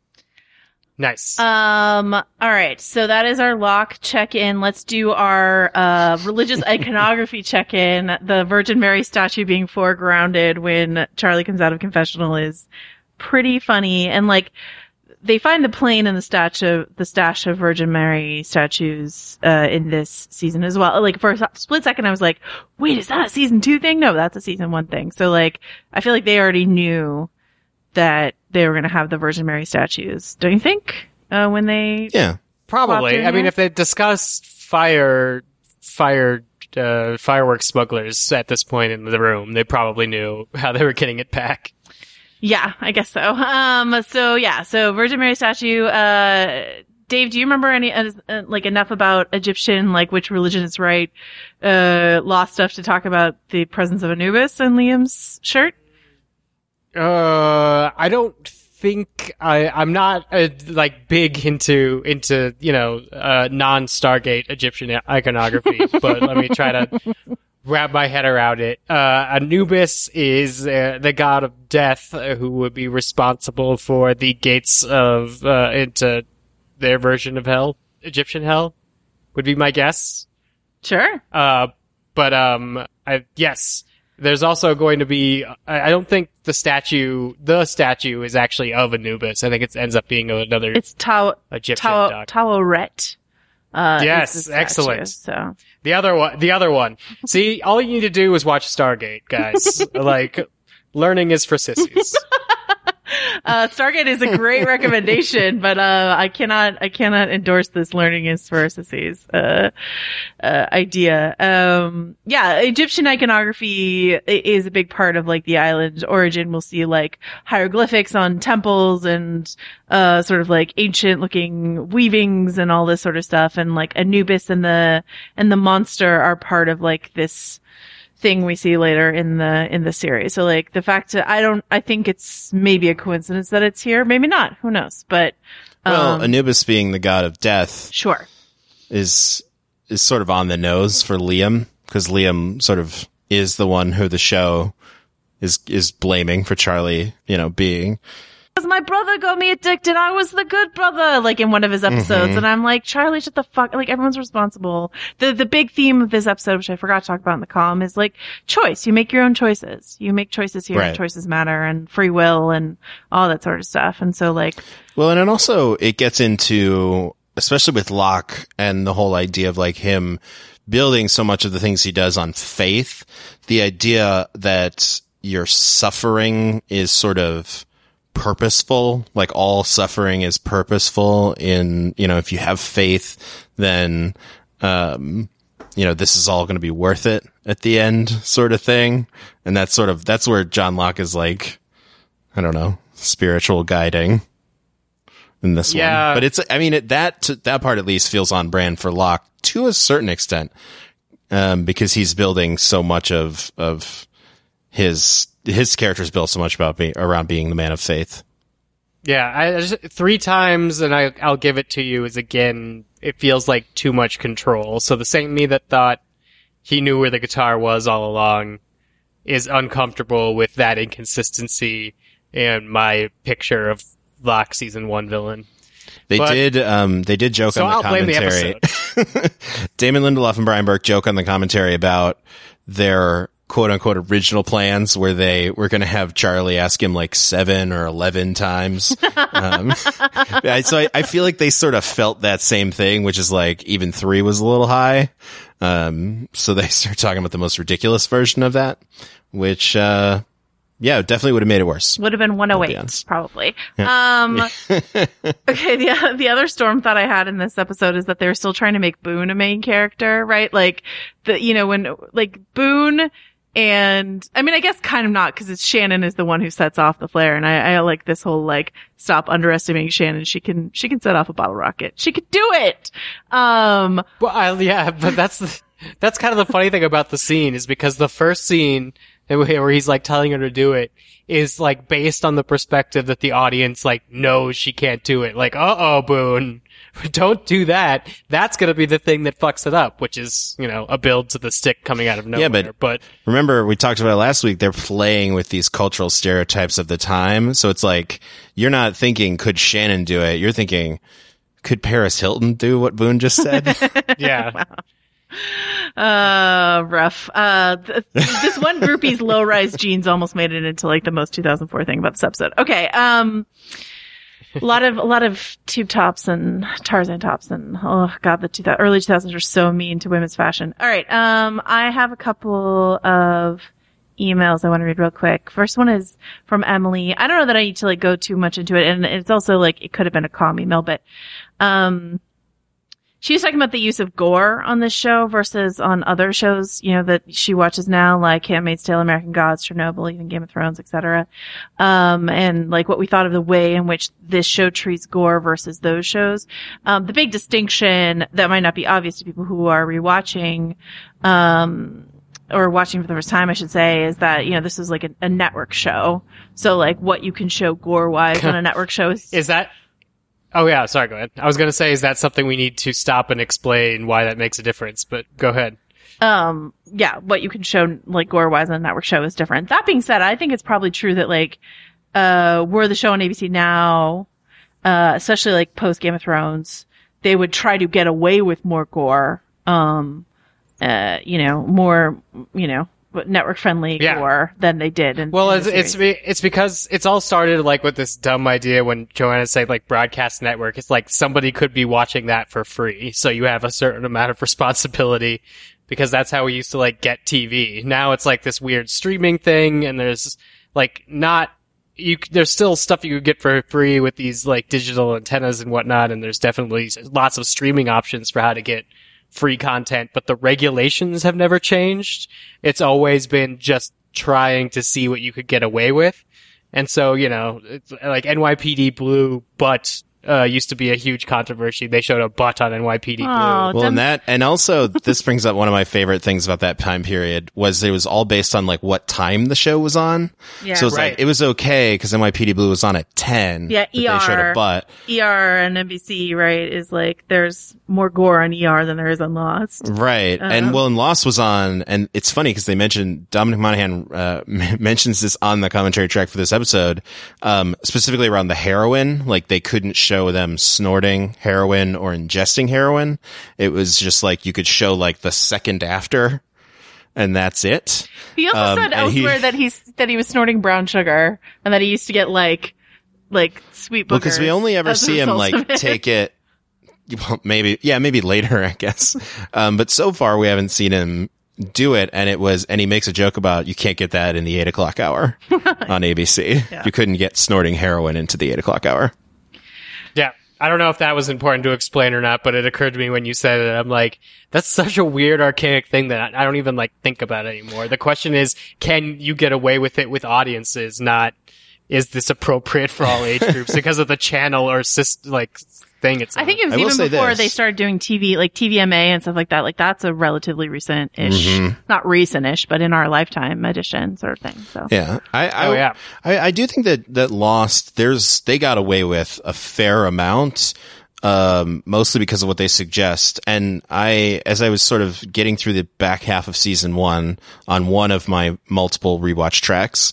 Nice. Um, all right. So that is our Locke check-in. Let's do our, uh, religious iconography check-in. The Virgin Mary statue being foregrounded when Charlie comes out of confessional is pretty funny. And like, they find the plane and the statue, the stash of Virgin Mary statues, uh, in this season as well. Like for a split second, I was like, wait, is that a season two thing? No, that's a season one thing. So like, I feel like they already knew that they were going to have the Virgin Mary statues. Don't you think? Uh, when they, Yeah. Probably. in I mean, here? if they discussed fire, fire, uh, fireworks smugglers at this point in the room, they probably knew how they were getting it back. yeah, I guess so. Um, so yeah, so Virgin Mary statue, uh, Dave, do you remember any, uh, uh, like enough about Egyptian, like which religion is right, uh, law stuff to talk about the presence of Anubis in Liam's shirt? Uh, I don't think I, I'm not uh, like big into into you know uh, non-Stargate Egyptian iconography, but let me try to wrap my head around it. Uh, Anubis is uh, the god of death, uh, who would be responsible for the gates of uh, into their version of hell, Egyptian hell, would be my guess. Sure. Uh, but um, I yes. There's also going to be, I I don't think the statue, the statue is actually of Anubis. I think it ends up being another It's Tao Egyptian Tao god. Taoret. Uh, Yes, is the statue, excellent. So The other one, the other one. See, all you need to do is watch Stargate, guys. Like, learning is for sissies. uh, Stargate is a great recommendation, but uh, I cannot I cannot endorse this learning is for sissies uh, uh, idea. Um, yeah, Egyptian iconography i- is a big part of like the island's origin. We'll see like hieroglyphics on temples and uh, sort of like ancient looking weavings and all this sort of stuff. And like Anubis and the and the monster are part of like this thing we see later in the in the series. So like the fact that I don't I think it's maybe a coincidence that it's here, maybe not, who knows. But um, Well, Anubis being the god of death sure. is is sort of on the nose for Liam, because Liam sort of is the one who the show is is blaming for Charlie, you know, being. Because my brother got me addicted, I was the good brother, like in one of his episodes, and I'm like, Charlie, shut the fuck, like everyone's responsible. The the big theme of this episode, which I forgot to talk about in the column, is like choice. You make your own choices. You make choices here, Right. and choices matter, and free will, and all that sort of stuff. And so like, Well, and it also it gets into, especially with Locke and the whole idea of like him building so much of the things he does on faith, the idea that your suffering is sort of purposeful, like all suffering is purposeful in, you know, if you have faith, then, um, you know, this is all going to be worth it at the end sort of thing. And that's sort of, that's where John Locke is like, I don't know, spiritual guiding in this Yeah. one. But it's, I mean, it, that, that part at least feels on brand for Locke to a certain extent, um, because he's building so much of, of his, his character's built so much about being around being the man of faith. Yeah, I just, three times, and I, I'll give it to you, is again, it feels like too much control. So the same me that thought he knew where the guitar was all along is uncomfortable with that inconsistency and my picture of Locke season one villain. They But- did, um, they did joke So on the I'll blame the commentary. episode. Damon Lindelof and Brian Burke joke on the commentary about their quote unquote original plans where they were going to have Charlie ask him like seven or eleven times. um, I- so I, I feel like they sort of felt that same thing, which is like even three was a little high. Um, so they started talking about the most ridiculous version of that, which, uh, yeah, definitely would have made it worse. would have been one oh eight, honest. probably. Um, okay, the the other storm thought I had in this episode is that they're still trying to make Boone a main character, right? Like the you know when like Boone and I mean I guess kind of not because it's Shannon is the one who sets off the flare, and I, I like this whole like stop underestimating Shannon. She can she can set off a bottle rocket. She could do it. Um, Well, I, yeah, but that's the, that's kind of the funny thing about the scene is because the first scene where he's like telling her to do it is like based on the perspective that the audience like knows she can't do it. Like, uh oh, Boone, don't do that. That's gonna be the thing that fucks it up, which is, you know, a build to the stick coming out of nowhere. Yeah, but- but Remember, we talked about it last week, they're playing with these cultural stereotypes of the time. So it's like, you're not thinking, could Shannon do it? You're thinking, could Paris Hilton do what Boone just said? yeah. Uh, rough. Uh, th- this one groupie's low-rise jeans almost made it into like the most two thousand four thing about this episode. Okay. Um, a lot of, a lot of tube tops and Tarzan tops and, oh god, the two thousand, early two thousands are so mean to women's fashion. All right. Um, I have a couple of emails I want to read real quick. First one is from Emily. I don't know that I need to like go too much into it. And it's also like, it could have been a calm email, but, um, she was talking about the use of gore on this show versus on other shows, you know, that she watches now, like Handmaid's Tale, American Gods, Chernobyl, even Game of Thrones, et cetera. Um, and like what we thought of the way in which this show treats gore versus those shows. Um, the big distinction that might not be obvious to people who are rewatching, um, or watching for the first time, I should say, is that, you know, this is like a, a network show. So like what you can show gore wise on a network show is, Is that? Oh yeah, sorry, go ahead. I was gonna say, is that something we need to stop and explain why that makes a difference? But go ahead. um, yeah, what you can show like gore wise on a network show is different. That being said, I think it's probably true that like, uh, were the show on A B C now, uh, especially like post Game of Thrones, they would try to get away with more gore, um, uh, you know, more, you know, network friendly Yeah. gore than they did. In, Well, in it's the it's series. be- it's because it's all started like with this dumb idea when Joanna said like broadcast network. It's like somebody could be watching that for free, so you have a certain amount of responsibility because that's how we used to like get T V. Now it's like this weird streaming thing, and there's like not you. There's still stuff you could get for free with these like digital antennas and whatnot, and there's definitely lots of streaming options for how to get free content, but the regulations have never changed. It's always been just trying to see what you could get away with. And so, you know, it's like N Y P D Blue, but uh, used to be a huge controversy. They showed a butt on N Y P D Blue. Oh, Well, and that, and also this brings up one of my favorite things about that time period was it was all based on like what time the show was on. Yeah. So it was Right. like, it was okay because N Y P D Blue was on at ten. Yeah, but They showed E R. a butt. E R and N B C, right, is like there's more gore on E R than there is on Lost. Right. Uh-huh. And well, and Lost was on, and it's funny because they mentioned, Dominic Monaghan, uh, mentions this on the commentary track for this episode, um, specifically around the heroin. Like they couldn't show them snorting heroin or ingesting heroin. It was just like you could show like the second after, and that's it. He also Um, said and he- elsewhere that he's that he was snorting brown sugar and that he used to get like like sweet boogers. Well, because we only ever as a see him result like of it. take it. Well, maybe, yeah, maybe later, I guess. Um, but so far we haven't seen him do it, and it was, and he makes a joke about you can't get that in the eight o'clock hour on A B C. Yeah. You couldn't get snorting heroin into the eight o'clock hour. Yeah. I don't know if that was important to explain or not, but it occurred to me when you said it. I'm like, that's such a weird, archaic thing that I I don't even like think about anymore. The question is, can you get away with it with audiences? Not, is this appropriate for all age groups because of the channel or syst- like thing it's I think it was I will even say before this. they started doing T V, like T V M A and stuff like that. Like that's a relatively recent-ish, Mm-hmm. not recent-ish, but in our lifetime edition sort of thing. So Yeah. I, I, Oh, yeah. I, I do think that, that Lost, there's, they got away with a fair amount, um, mostly because of what they suggest. And I, as I was sort of getting through the back half of season one on one of my multiple rewatch tracks,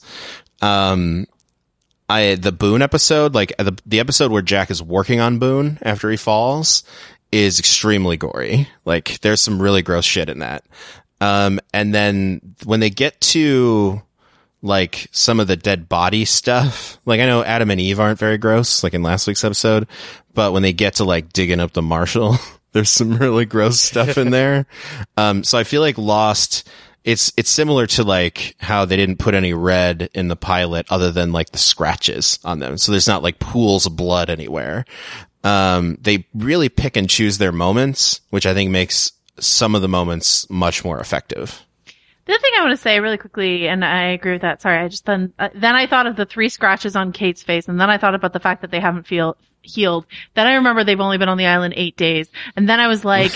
um, I, the Boone episode, like the, the episode where Jack is working on Boone after he falls is extremely gory. Like there's some really gross shit in that. Um, and then when they get to like some of the dead body stuff, like I know Adam and Eve aren't very gross, like in last week's episode, but when they get to like digging up the Marshall, there's some really gross stuff in there. Um, so I feel like Lost, it's, it's similar to like how they didn't put any red in the pilot other than like the scratches on them. So there's not like pools of blood anywhere. Um, they really pick and choose their moments, which I think makes some of the moments much more effective. the other thing I want to say really quickly, and I agree with that. Sorry, I just then uh, then I thought of the three scratches on Kate's face, and then I thought about the fact that they haven't feel healed. Then I remember they've only been on the island eight days, and then I was like.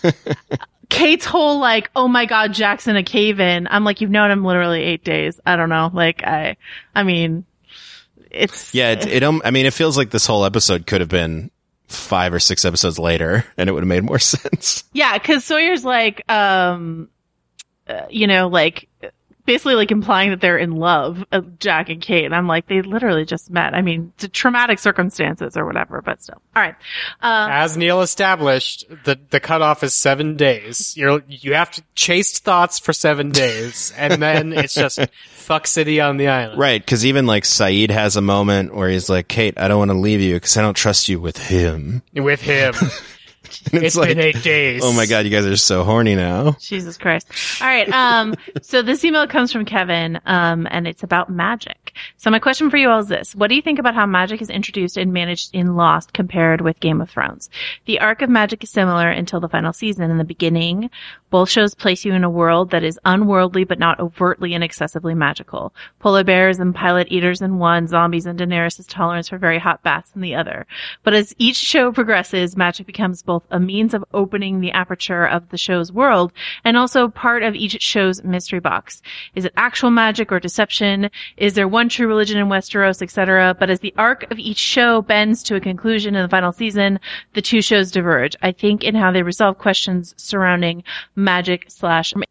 Kate's whole like, oh my god, Jack's in a cave in. I'm like, you've known him literally eight days. I don't know. Like, I, I mean, it's Yeah, it, it um, I mean, it feels like this whole episode could have been five or six episodes later, and it would have made more sense. yeah, because Sawyer's like, um, uh, you know, like basically like implying that they're in love, uh, Jack and Kate. And I'm like, they literally just met. I mean, to traumatic circumstances or whatever, but still. All right. Uh, As Neil established, the the cutoff is seven days. You're you have to chase thoughts for seven days, and then it's just fuck city on the island. Right, because even like Saeed has a moment where he's like, Kate, I don't want to leave you because I don't trust you with him. With him, And it's been eight days. oh my god, you guys are so horny now. Jesus Christ. All right. Um, so this email comes from Kevin, um, and it's about magic. So my question for you all is this. What do you think about how magic is introduced and managed in Lost compared with Game of Thrones? The arc of magic is similar until the final season. In the beginning, both shows place you in a world that is unworldly but not overtly and excessively magical. Polar bears and pilot eaters in one, zombies and Daenerys' tolerance for very hot baths in the other. But as each show progresses, magic becomes both a means of opening the aperture of the show's world and also part of each show's mystery box. Is it actual magic or deception? Is there one true religion in Westeros, et cetera? But as the arc of each show bends to a conclusion in the final season, the two shows diverge. I think in how they resolve questions surrounding magic slash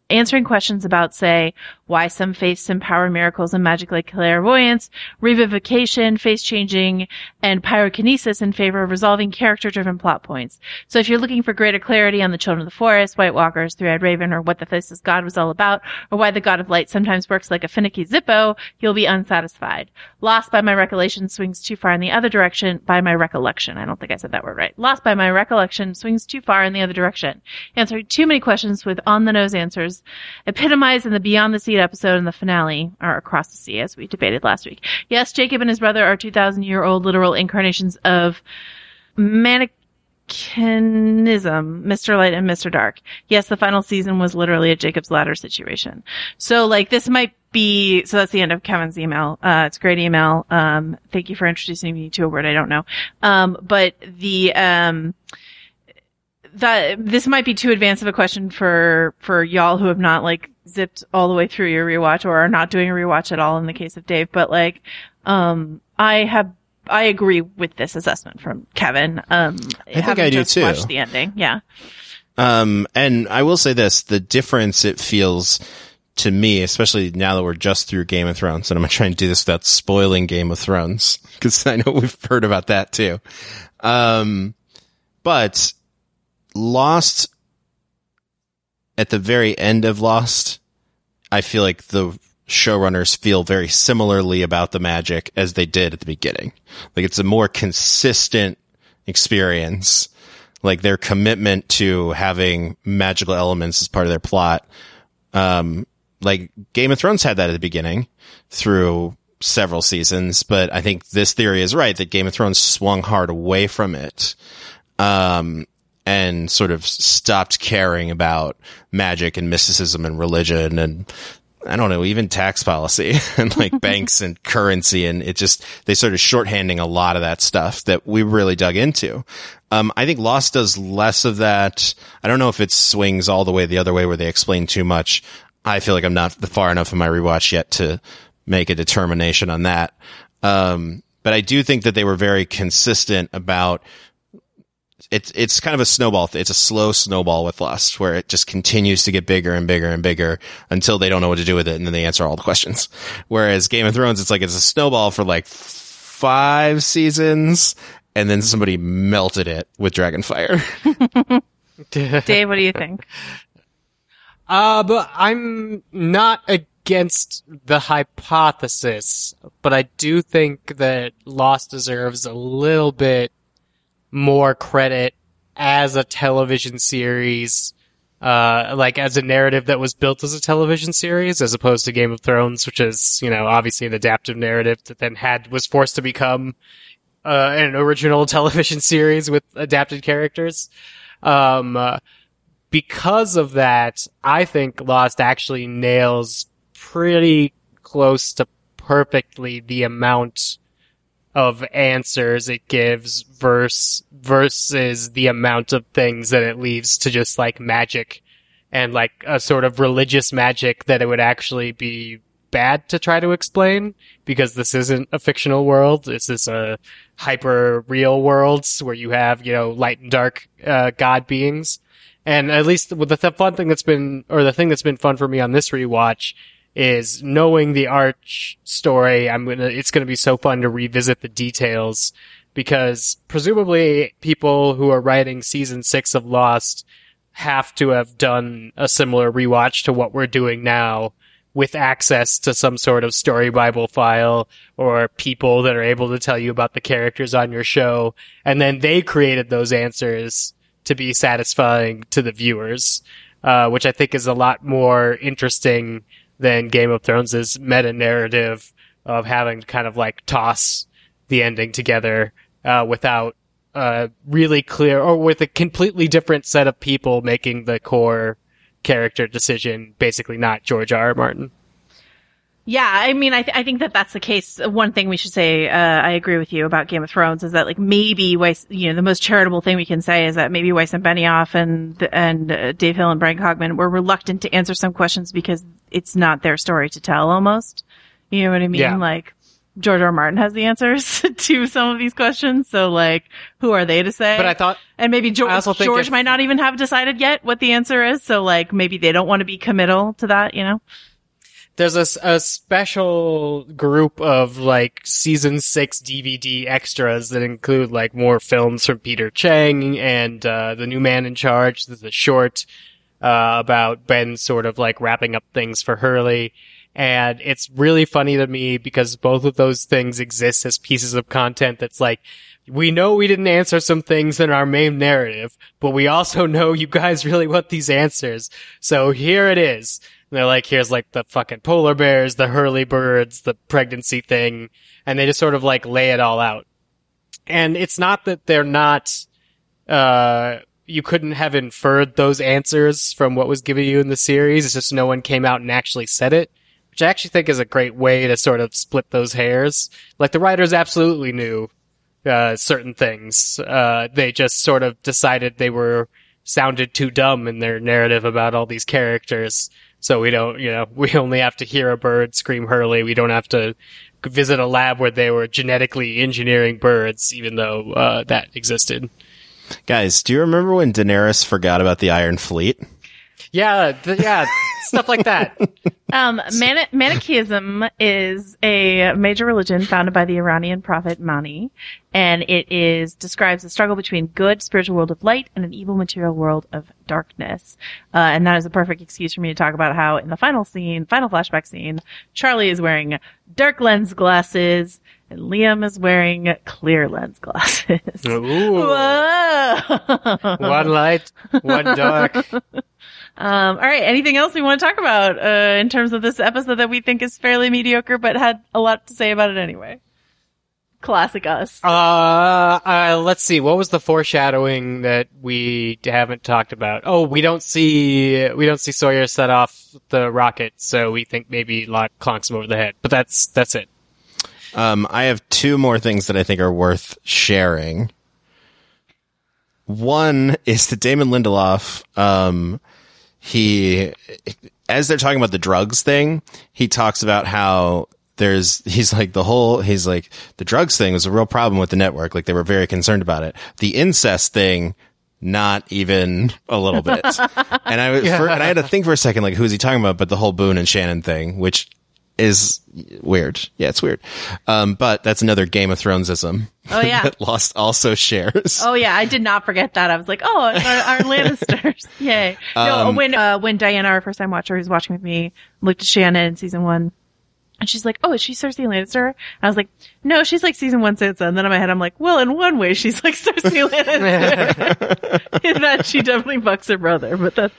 answering questions about, say, why some faiths empower miracles and magic like clairvoyance, revivification, face changing, and pyrokinesis in favor of resolving character-driven plot points. So if you're looking for greater clarity on the Children of the Forest, White Walkers, Three-Eyed Raven, or what the This's God was all about, or why the God of Light sometimes works like a finicky Zippo, you'll be unsatisfied. Lost by my recollection swings too far in the other direction. By my recollection. I don't think I said that word right. Lost by my recollection swings too far in the other direction. Answering too many questions with on-the-nose answers, epitomized in the Beyond the Seed episode and the finale, or Across the Sea, as we debated last week. Yes, Jacob and his brother are two thousand year old literal incarnations of mannequinism, Mister Light and Mister Dark. Yes, the final season was literally a Jacob's Ladder situation. So, like, this might be, so that's the end of Kevin's email. Uh, it's a great email. Um, thank you for introducing me to a word I don't know. Um, but the, um, that this might be too advanced of a question for for y'all who have not like zipped all the way through your rewatch or are not doing a rewatch at all in the case of Dave, but like um I have I agree with this assessment from Kevin. Um I think I do just too. Watched the ending. Yeah. Um and I will say this, the difference it feels to me, especially now that we're just through Game of Thrones, and I'm going to try and do this without spoiling Game of Thrones, because I know we've heard about that too. Um but Lost, at the very end of Lost, I feel like the showrunners feel very similarly about the magic as they did at the beginning. Like, it's a more consistent experience. Like, their commitment to having magical elements as part of their plot. Um, like, Game of Thrones had that at the beginning through several seasons, but I think this theory is right, that Game of Thrones swung hard away from it. Um, and sort of stopped caring about magic and mysticism and religion and, I don't know, even tax policy and like banks and currency. And it just, they started shorthanding a lot of that stuff that we really dug into. Um, I think Lost does less of that. I don't know if it swings all the way the other way where they explain too much. I feel like I'm not far enough in my rewatch yet to make a determination on that. Um, but I do think that they were very consistent about It's it's kind of a snowball. It's a slow snowball with Lost, where it just continues to get bigger and bigger and bigger until they don't know what to do with it, and then they answer all the questions. Whereas Game of Thrones, it's like it's a snowball for like five seasons, and then somebody melted it with Dragonfire. Dave, what do you think? Uh, but I'm not against the hypothesis, but I do think that Lost deserves a little bit more credit as a television series, uh, like as a narrative that was built as a television series, as opposed to Game of Thrones, which is, you know, obviously an adaptive narrative that then had, was forced to become, uh, an original television series with adapted characters. Um, uh, because of that, I think Lost actually nails pretty close to perfectly the amount of answers it gives versus, versus the amount of things that it leaves to just like magic and like a sort of religious magic that it would actually be bad to try to explain, because this isn't a fictional world. This is a hyper real world where you have, you know, light and dark, uh, god beings. And at least with the th- fun thing that's been, or the thing that's been fun for me on this rewatch is knowing the Arch story. I'm gonna, it's gonna be so fun to revisit the details, because presumably people who are writing season six of Lost have to have done a similar rewatch to what we're doing now, with access to some sort of story Bible file or people that are able to tell you about the characters on your show. And then they created those answers to be satisfying to the viewers, uh, which I think is a lot more interesting than Game of Thrones' meta narrative of having to kind of like toss the ending together, uh, without, uh, really clear, or with a completely different set of people making the core character decision, basically not George R. R. Martin. Yeah, I mean, I, th- I think that that's the case. One thing we should say, uh, I agree with you about Game of Thrones, is that like maybe Weiss, you know, the most charitable thing we can say is that maybe Weiss and Benioff and and uh, Dave Hill and Brian Cogman were reluctant to answer some questions because it's not their story to tell. Almost, you know what I mean? Yeah. Like, George R. R. Martin has the answers to some of these questions. So, like, who are they to say? But I thought, and maybe George, I also think George if- might not even have decided yet what the answer is. So, like, maybe they don't want to be committal to that, you know? there's a, s- a special group of like season six D V D extras that include like more films from Peter Chang and uh, The New Man in Charge. There's a short uh, about Ben sort of like wrapping up things for Hurley. And it's really funny to me because both of those things exist as pieces of content that's like, we know we didn't answer some things in our main narrative, but we also know you guys really want these answers. So here it is. And they're like, here's like the fucking polar bears, the Hurley birds, the pregnancy thing. And they just sort of like lay it all out. And it's not that they're not, uh, you couldn't have inferred those answers from what was given you in the series. It's just no one came out and actually said it, which I actually think is a great way to sort of split those hairs. Like the writers absolutely knew, uh, certain things. Uh, they just sort of decided they were sounded too dumb in their narrative about all these characters. So we don't, you know, we only have to hear a bird scream Hurley. We don't have to visit a lab where they were genetically engineering birds, even though, uh, that existed. Guys, do you remember when Daenerys forgot about the Iron Fleet? Yeah, th- yeah, stuff like that. Um, Mani- Manichaeism is a major religion founded by the Iranian prophet Mani, and it is describes the struggle between good spiritual world of light and an evil material world of darkness. Uh, and that is a perfect excuse for me to talk about how in the final scene, final flashback scene, Charlie is wearing dark lens glasses and Liam is wearing clear lens glasses. Ooh. Whoa! One light, one dark. Um, all right. Anything else we want to talk about uh, in terms of this episode that we think is fairly mediocre, but had a lot to say about it anyway? Classic us. Uh, uh, let's see. What was the foreshadowing that we haven't talked about? Oh, we don't see we don't see Sawyer set off the rocket, so we think maybe Locke clonks him over the head. But that's that's it. Um, I have two more things that I think are worth sharing. One is that Damon Lindelof, um, he, as they're talking about the drugs thing, he talks about how there's, he's like the whole, he's like, the drugs thing was a real problem with the network. Like they were very concerned about it. The incest thing, not even a little bit. and I, Yeah. for, and I had to think for a second, like, who's he talking about? But the whole Boone and Shannon thing, which is weird. Yeah, it's weird. Um, but that's another Game of Thronesism. Oh, yeah. that Lost also shares. Oh yeah, I did not forget that. I was like, oh, it's our, our Lannisters. Yay. No, Um, when, uh, when Diana, our first time watcher who's watching with me, looked at Shannon in season one, and she's like, oh, is she Cersei Lannister? And I was like, no, she's like season one Sansa. And then in my head, I'm like, well, in one way, she's like Cersei Lannister. In that she definitely fucks her brother, but that's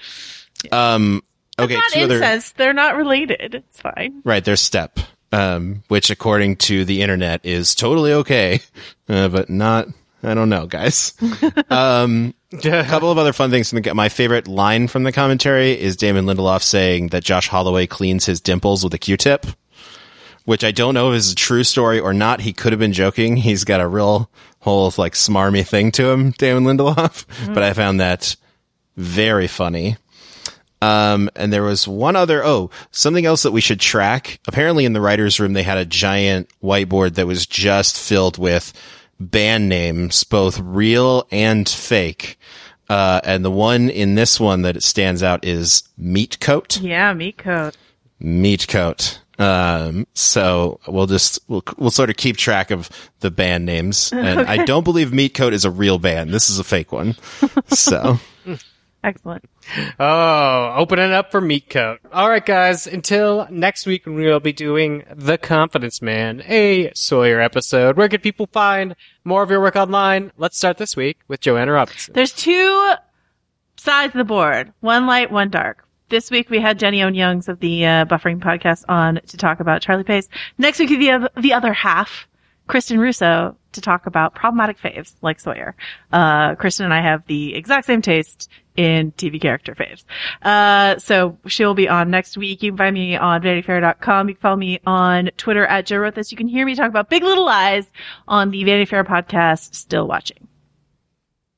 Um, okay, not two other, incest. They're not related. It's fine. right, there's Step, um, which according to the internet is totally okay, uh, but not, I don't know, guys. um, a couple of other fun things from the, my favorite line from the commentary is Damon Lindelof saying that Josh Holloway cleans his dimples with a Q-tip, which I don't know if is a true story or not. He could have been joking. He's got a real whole like smarmy thing to him, Damon Lindelof, mm. but I found that very funny. Um, and there was one other, oh, something else that we should track. Apparently in the writer's room, they had a giant whiteboard that was just filled with band names, both real and fake. Uh, and the one in this one that stands out is Meat Coat. Yeah, meat coat. Meat Coat. Um, so we'll just, we'll, we'll sort of keep track of the band names. And Okay. I don't believe Meat Coat is a real band. This is a fake one. So. Excellent. Oh, open it up for Meat Coat. All right, guys. Until next week, when we'll be doing The Confidence Man, a Sawyer episode. Where can people find more of your work online? Let's start this week with Joanna Robinson. There's two sides of the board. One light, one dark. This week we had Jenny Owen Youngs of the uh, Buffering Podcast on to talk about Charlie Pace. Next week, the other, the other half, Kristen Russo, to talk about problematic faves like Sawyer. Uh, Kristen and I have the exact same taste in T V character faves. Uh, so she'll be on next week. You can find me on vanity fair dot com. You can follow me on Twitter at Joe Wrote This. You can hear me talk about Big Little Lies on the Vanity Fair podcast, Still Watching.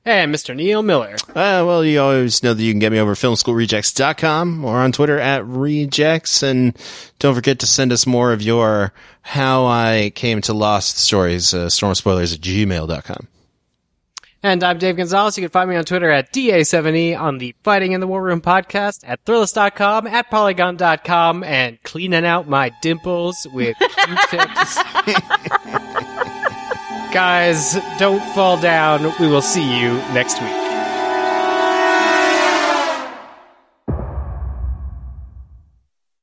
And Mister Neil Miller. Uh, well, you always know that you can get me over at film school rejects dot com or on Twitter at rejects. And don't forget to send us more of your how I came to Lost stories, uh, stormspoilers at gmail dot com. And I'm Dave Gonzalez. You can find me on Twitter at D A seven E, on the Fighting in the War Room podcast, at Thrillist dot com, at Polygon dot com, and cleaning out my dimples with Q-tips. Guys, don't fall down. We will see you next week.